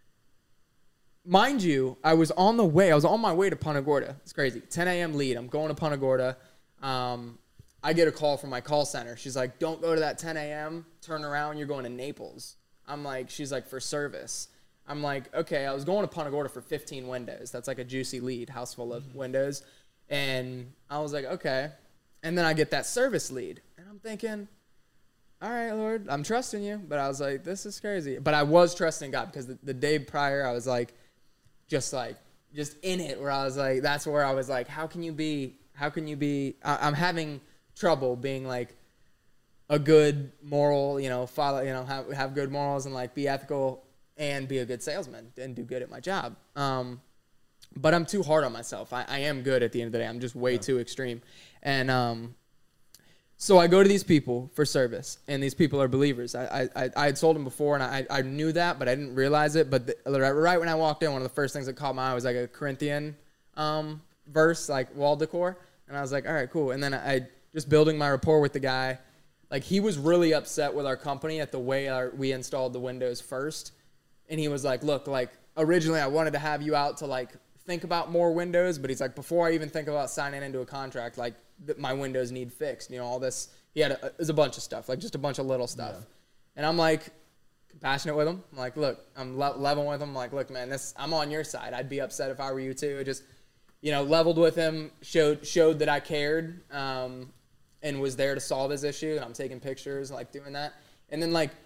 Mind you, I was on the way. I was on my way to Punta Gorda. It's crazy. ten a.m. lead. I'm going to Punta Gorda. Um, I get a call from my call center. She's like, don't go to that ten a.m. Turn around. You're going to Naples. I'm like, she's like, for service. I'm like, okay, I was going to Punta Gorda for fifteen windows. That's like a juicy lead, house full of windows. And I was like, okay. And then I get that service lead. And I'm thinking, all right, Lord, I'm trusting you. But I was like, this is crazy. But I was trusting God because the, the day prior, I was like, just like, just in it where I was like, that's where I was like, how can you be, how can you be, I, I'm having trouble being like a good moral, you know, follow, you know, have, have good morals and like be ethical and be a good salesman and do good at my job. Um, but I'm too hard on myself. I, I am good at the end of the day. I'm just way yeah. too extreme. And um, so I go to these people for service, and these people are believers. I I, I had sold them before, and I, I knew that, but I didn't realize it. But the, right when I walked in, one of the first things that caught my eye was like a Corinthian um, verse, like wall decor. And I was like, all right, cool. And then I, I just building my rapport with the guy. Like, he was really upset with our company at the way our, we installed the windows first. And he was like, look, like, originally I wanted to have you out to, like, think about more windows, but he's like, before I even think about signing into a contract, like, th- my windows need fixed, you know, all this. He had a, it was a bunch of stuff, like just a bunch of little stuff. Yeah. And I'm like, compassionate with him. I'm like, look, I'm le- level with him. I'm like, look, man, this, I'm on your side. I'd be upset if I were you too. It just, you know, leveled with him, showed showed that I cared, um, and was there to solve his issue. And I'm taking pictures, like doing that. And then like,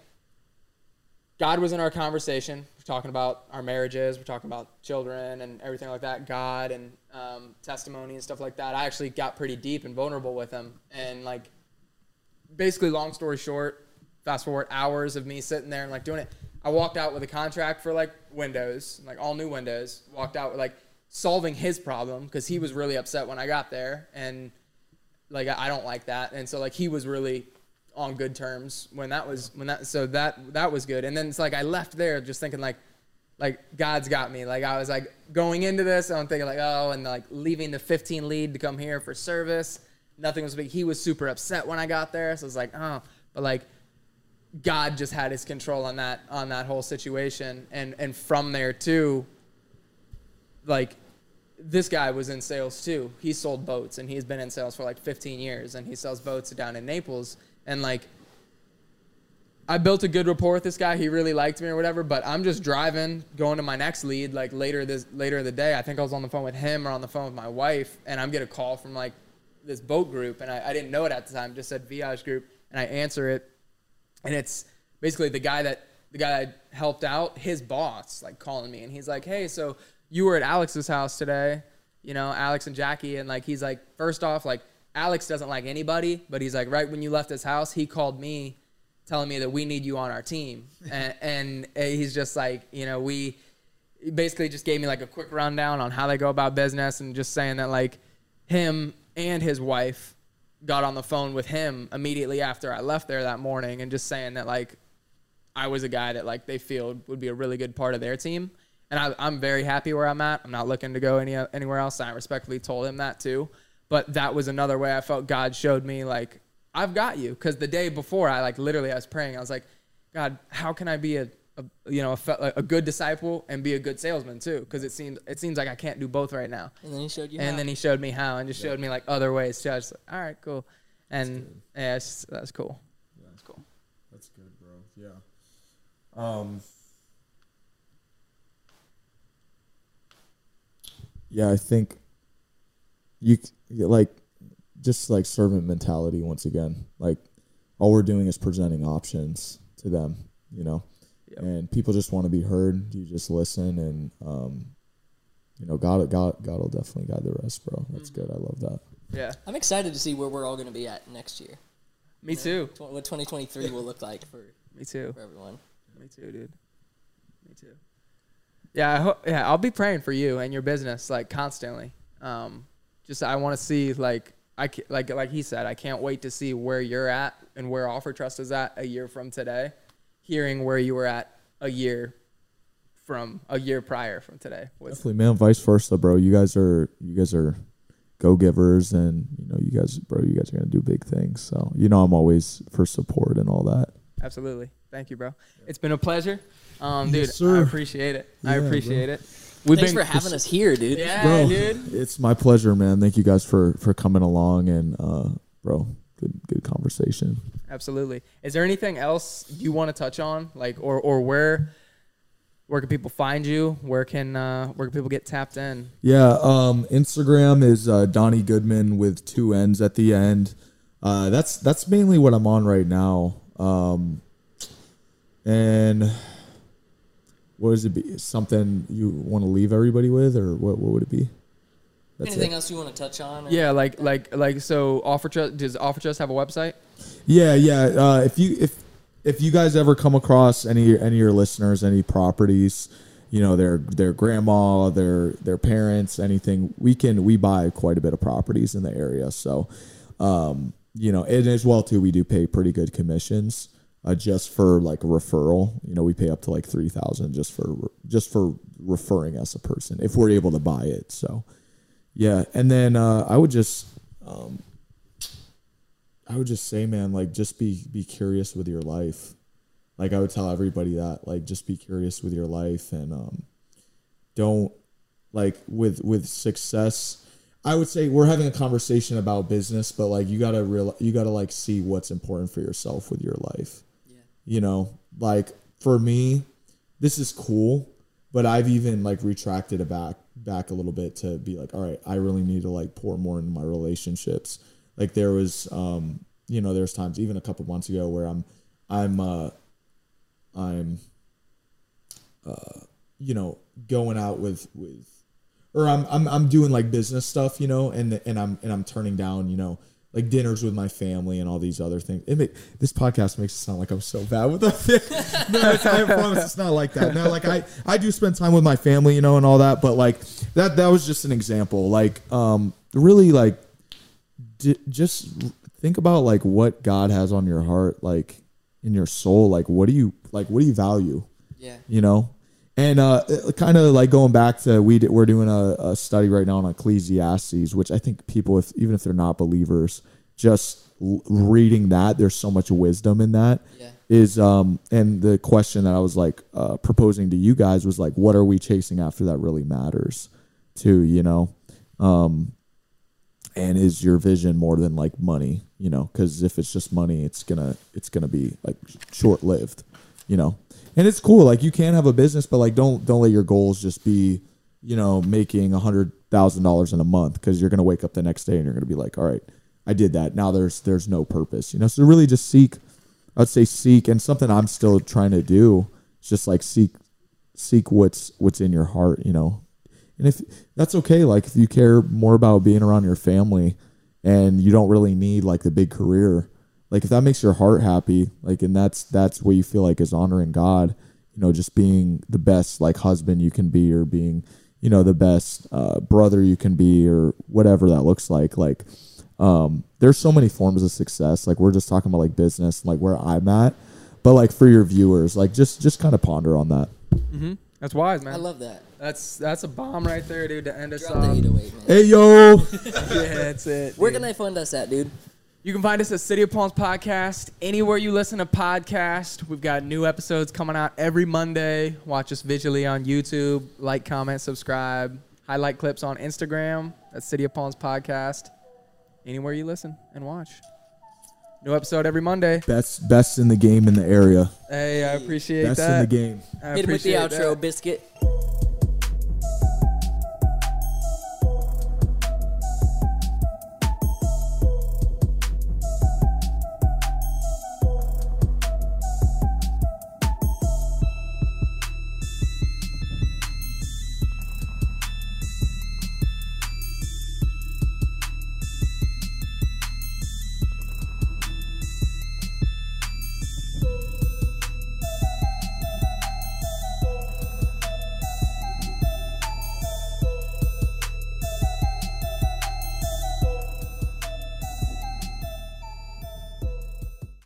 God was in our conversation. We're talking about our marriages. We're talking about children and everything like that. God and um, testimony and stuff like that. I actually got pretty deep and vulnerable with him. And like, basically, long story short, fast forward hours of me sitting there and like doing it. I walked out with a contract for like windows, like all new windows. Walked out with like solving his problem because he was really upset when I got there, and like I don't like that. And so like he was really on good terms when that was when that so that that was good. And then it's like I left there just thinking like like God's got me. Like I was like going into this, I'm thinking like, oh, and like leaving the fifteen lead to come here for service. Nothing was big. He was super upset when I got there, so I was like, oh, but like God just had his control on that on that whole situation. And and from there too, like this guy was in sales too. He sold boats, and he's been in sales for like fifteen years, and he sells boats down in Naples. And like, I built a good rapport with this guy. He really liked me or whatever, but I'm just driving, going to my next lead, like later this later in the day. I think I was on the phone with him or on the phone with my wife, and I'm getting a call from like this boat group, and I, I didn't know it at the time, just said Viage Group, and I answer it, and it's basically the guy that the guy that helped out, his boss, like calling me, and he's like, hey, so you were at Alex's house today, you know, Alex and Jackie, and like he's like, first off, like Alex doesn't like anybody, but he's like, right when you left his house, he called me telling me that we need you on our team. and, and he's just like, you know, we he basically just gave me like a quick rundown on how they go about business, and just saying that like him and his wife got on the phone with him immediately after I left there that morning, and just saying that like I was a guy that like they feel would be a really good part of their team. And I, I'm very happy where I'm at. I'm not looking to go any anywhere else. I respectfully told him that too. But that was another way I felt God showed me, like, I've got you. Because the day before, I, like, literally, I was praying. I was like, God, how can I be a, a you know, a, a good disciple and be a good salesman, too? Because it seems it seems like I can't do both right now. And then he showed you And how. then he showed me how, and just yeah. showed me, like, other ways, too. I was like, all right, cool. And, yeah, it's, that's cool. Yeah. That's cool. That's good, bro. Yeah. Um... Yeah, I think you like just like servant mentality once again. Like all we're doing is presenting options to them, you know, yep. And people just want to be heard. You just listen, and um, you know, God, God, God will definitely guide the rest, bro. That's mm-hmm. good. I love that. Yeah, I'm excited to see where we're all going to be at next year. Me too. Tw- what twenty twenty-three will look like for Me too. for everyone. Me too, dude. Me too. Yeah, I hope. Yeah, I'll be praying for you and your business like constantly. Um, just I want to see like I ca- like like he said, I can't wait to see where you're at and where Offer Trust is at a year from today. Hearing where you were at a year from a year prior from today was Definitely, man. Vice versa, bro. You guys are you guys are go-givers, and you know you guys, bro. You guys are gonna do big things. So you know I'm always for support and all that. absolutely. Thank you, bro. It's been a pleasure, um, Yes, dude. sir. I appreciate it. I Yeah, appreciate bro. it. We've Thanks been for having us here, dude. Yeah, Bro, dude. it's my pleasure, man. Thank you guys for for coming along, and uh, bro, good good conversation. Absolutely. Is there anything else you want to touch on, like, or or where where can people find you? Where can uh, where can people get tapped in? Yeah, um, Instagram is uh, Donnie Goodman with two N's at the end. Uh, that's that's mainly what I'm on right now. Um, and what does it be? Something you want to leave everybody with, or what? What would it be? That's Anything it. else you want to touch on? or- Yeah, like like like so. Offer Trust does Offer Trust have a website? Yeah, yeah. Uh, if you if if you guys ever come across any any of your listeners, any properties, you know, their their grandma, their their parents, anything, we can we buy quite a bit of properties in the area. So, um, you know, and as well too, we do pay pretty good commissions uh, just for like a referral. You know, we pay up to like three thousand just for just for referring us a person if we're able to buy it. So, yeah, and then uh, I would just. Um, I would just say, man, like, just be be curious with your life. Like, I would tell everybody that, like, just be curious with your life, and um, don't, like, with with success. I would say we're having a conversation about business, but like, you gotta real, you gotta like see what's important for yourself with your life. Yeah. You know, like for me, this is cool, but I've even like retracted it back back a little bit to be like, all right, I really need to like pour more into my relationships. Like there was, um, you know, there's times even a couple months ago where I'm, I'm, uh, I'm, uh, you know, going out with, with, or I'm, I'm, I'm doing like business stuff, you know, and, and I'm, and I'm turning down, you know, like dinners with my family and all these other things. It make, this podcast makes it sound like I'm so bad with that. No, it's, I promise it's not like that. No, like I, I do spend time with my family, you know, and all that, but like that, that was just an example. Like, um, really like, d- just think about like what God has on your heart, like in your soul. Like, what do you, like, what do you value? Yeah. You know? And uh, kind of like going back to, we d- we're doing a, a study right now on Ecclesiastes, which I think people, if even if they're not believers, just l- reading that, there's so much wisdom in that. Yeah. Is um and the question that I was like uh, proposing to you guys was like, what are we chasing after that really matters, too? You know, um, and is your vision more than like money? You know, because if it's just money, it's gonna it's gonna be like short lived. You know. And it's cool. Like you can have a business, but like don't don't let your goals just be, you know, making a hundred thousand dollars in a month, because you're gonna wake up the next day and you're gonna be like, all right, I did that. Now there's there's no purpose, you know. So really just seek. I'd say seek, and something I'm still trying to do is just like seek seek what's what's in your heart, you know. And if that's okay, like if you care more about being around your family and you don't really need like the big career. Like if that makes your heart happy, like, and that's, that's what you feel like is honoring God, you know, just being the best like husband you can be, or being, you know, the best uh, brother you can be, or whatever that looks like. Like, um, there's so many forms of success. Like we're just talking about like business, like where I'm at, but like for your viewers, like just, just kind of ponder on that. Mm-hmm. That's wise, man. I love that. That's that's a bomb right there, dude. To end us Drop the off. eight oh eight, man. Hey, yo. Yeah, that's it. Where dude. can they find us at, dude? You can find us at City of Palms Podcast. Anywhere you listen to podcasts, we've got new episodes coming out every Monday. Watch us visually on YouTube. Like, comment, subscribe. Highlight clips on Instagram. That's City of Palms Podcast. Anywhere you listen and watch. New episode every Monday. Best, best in the game in the area. Hey, I appreciate Best that. in the game. I Hit him with the appreciate outro, that. Biscuit.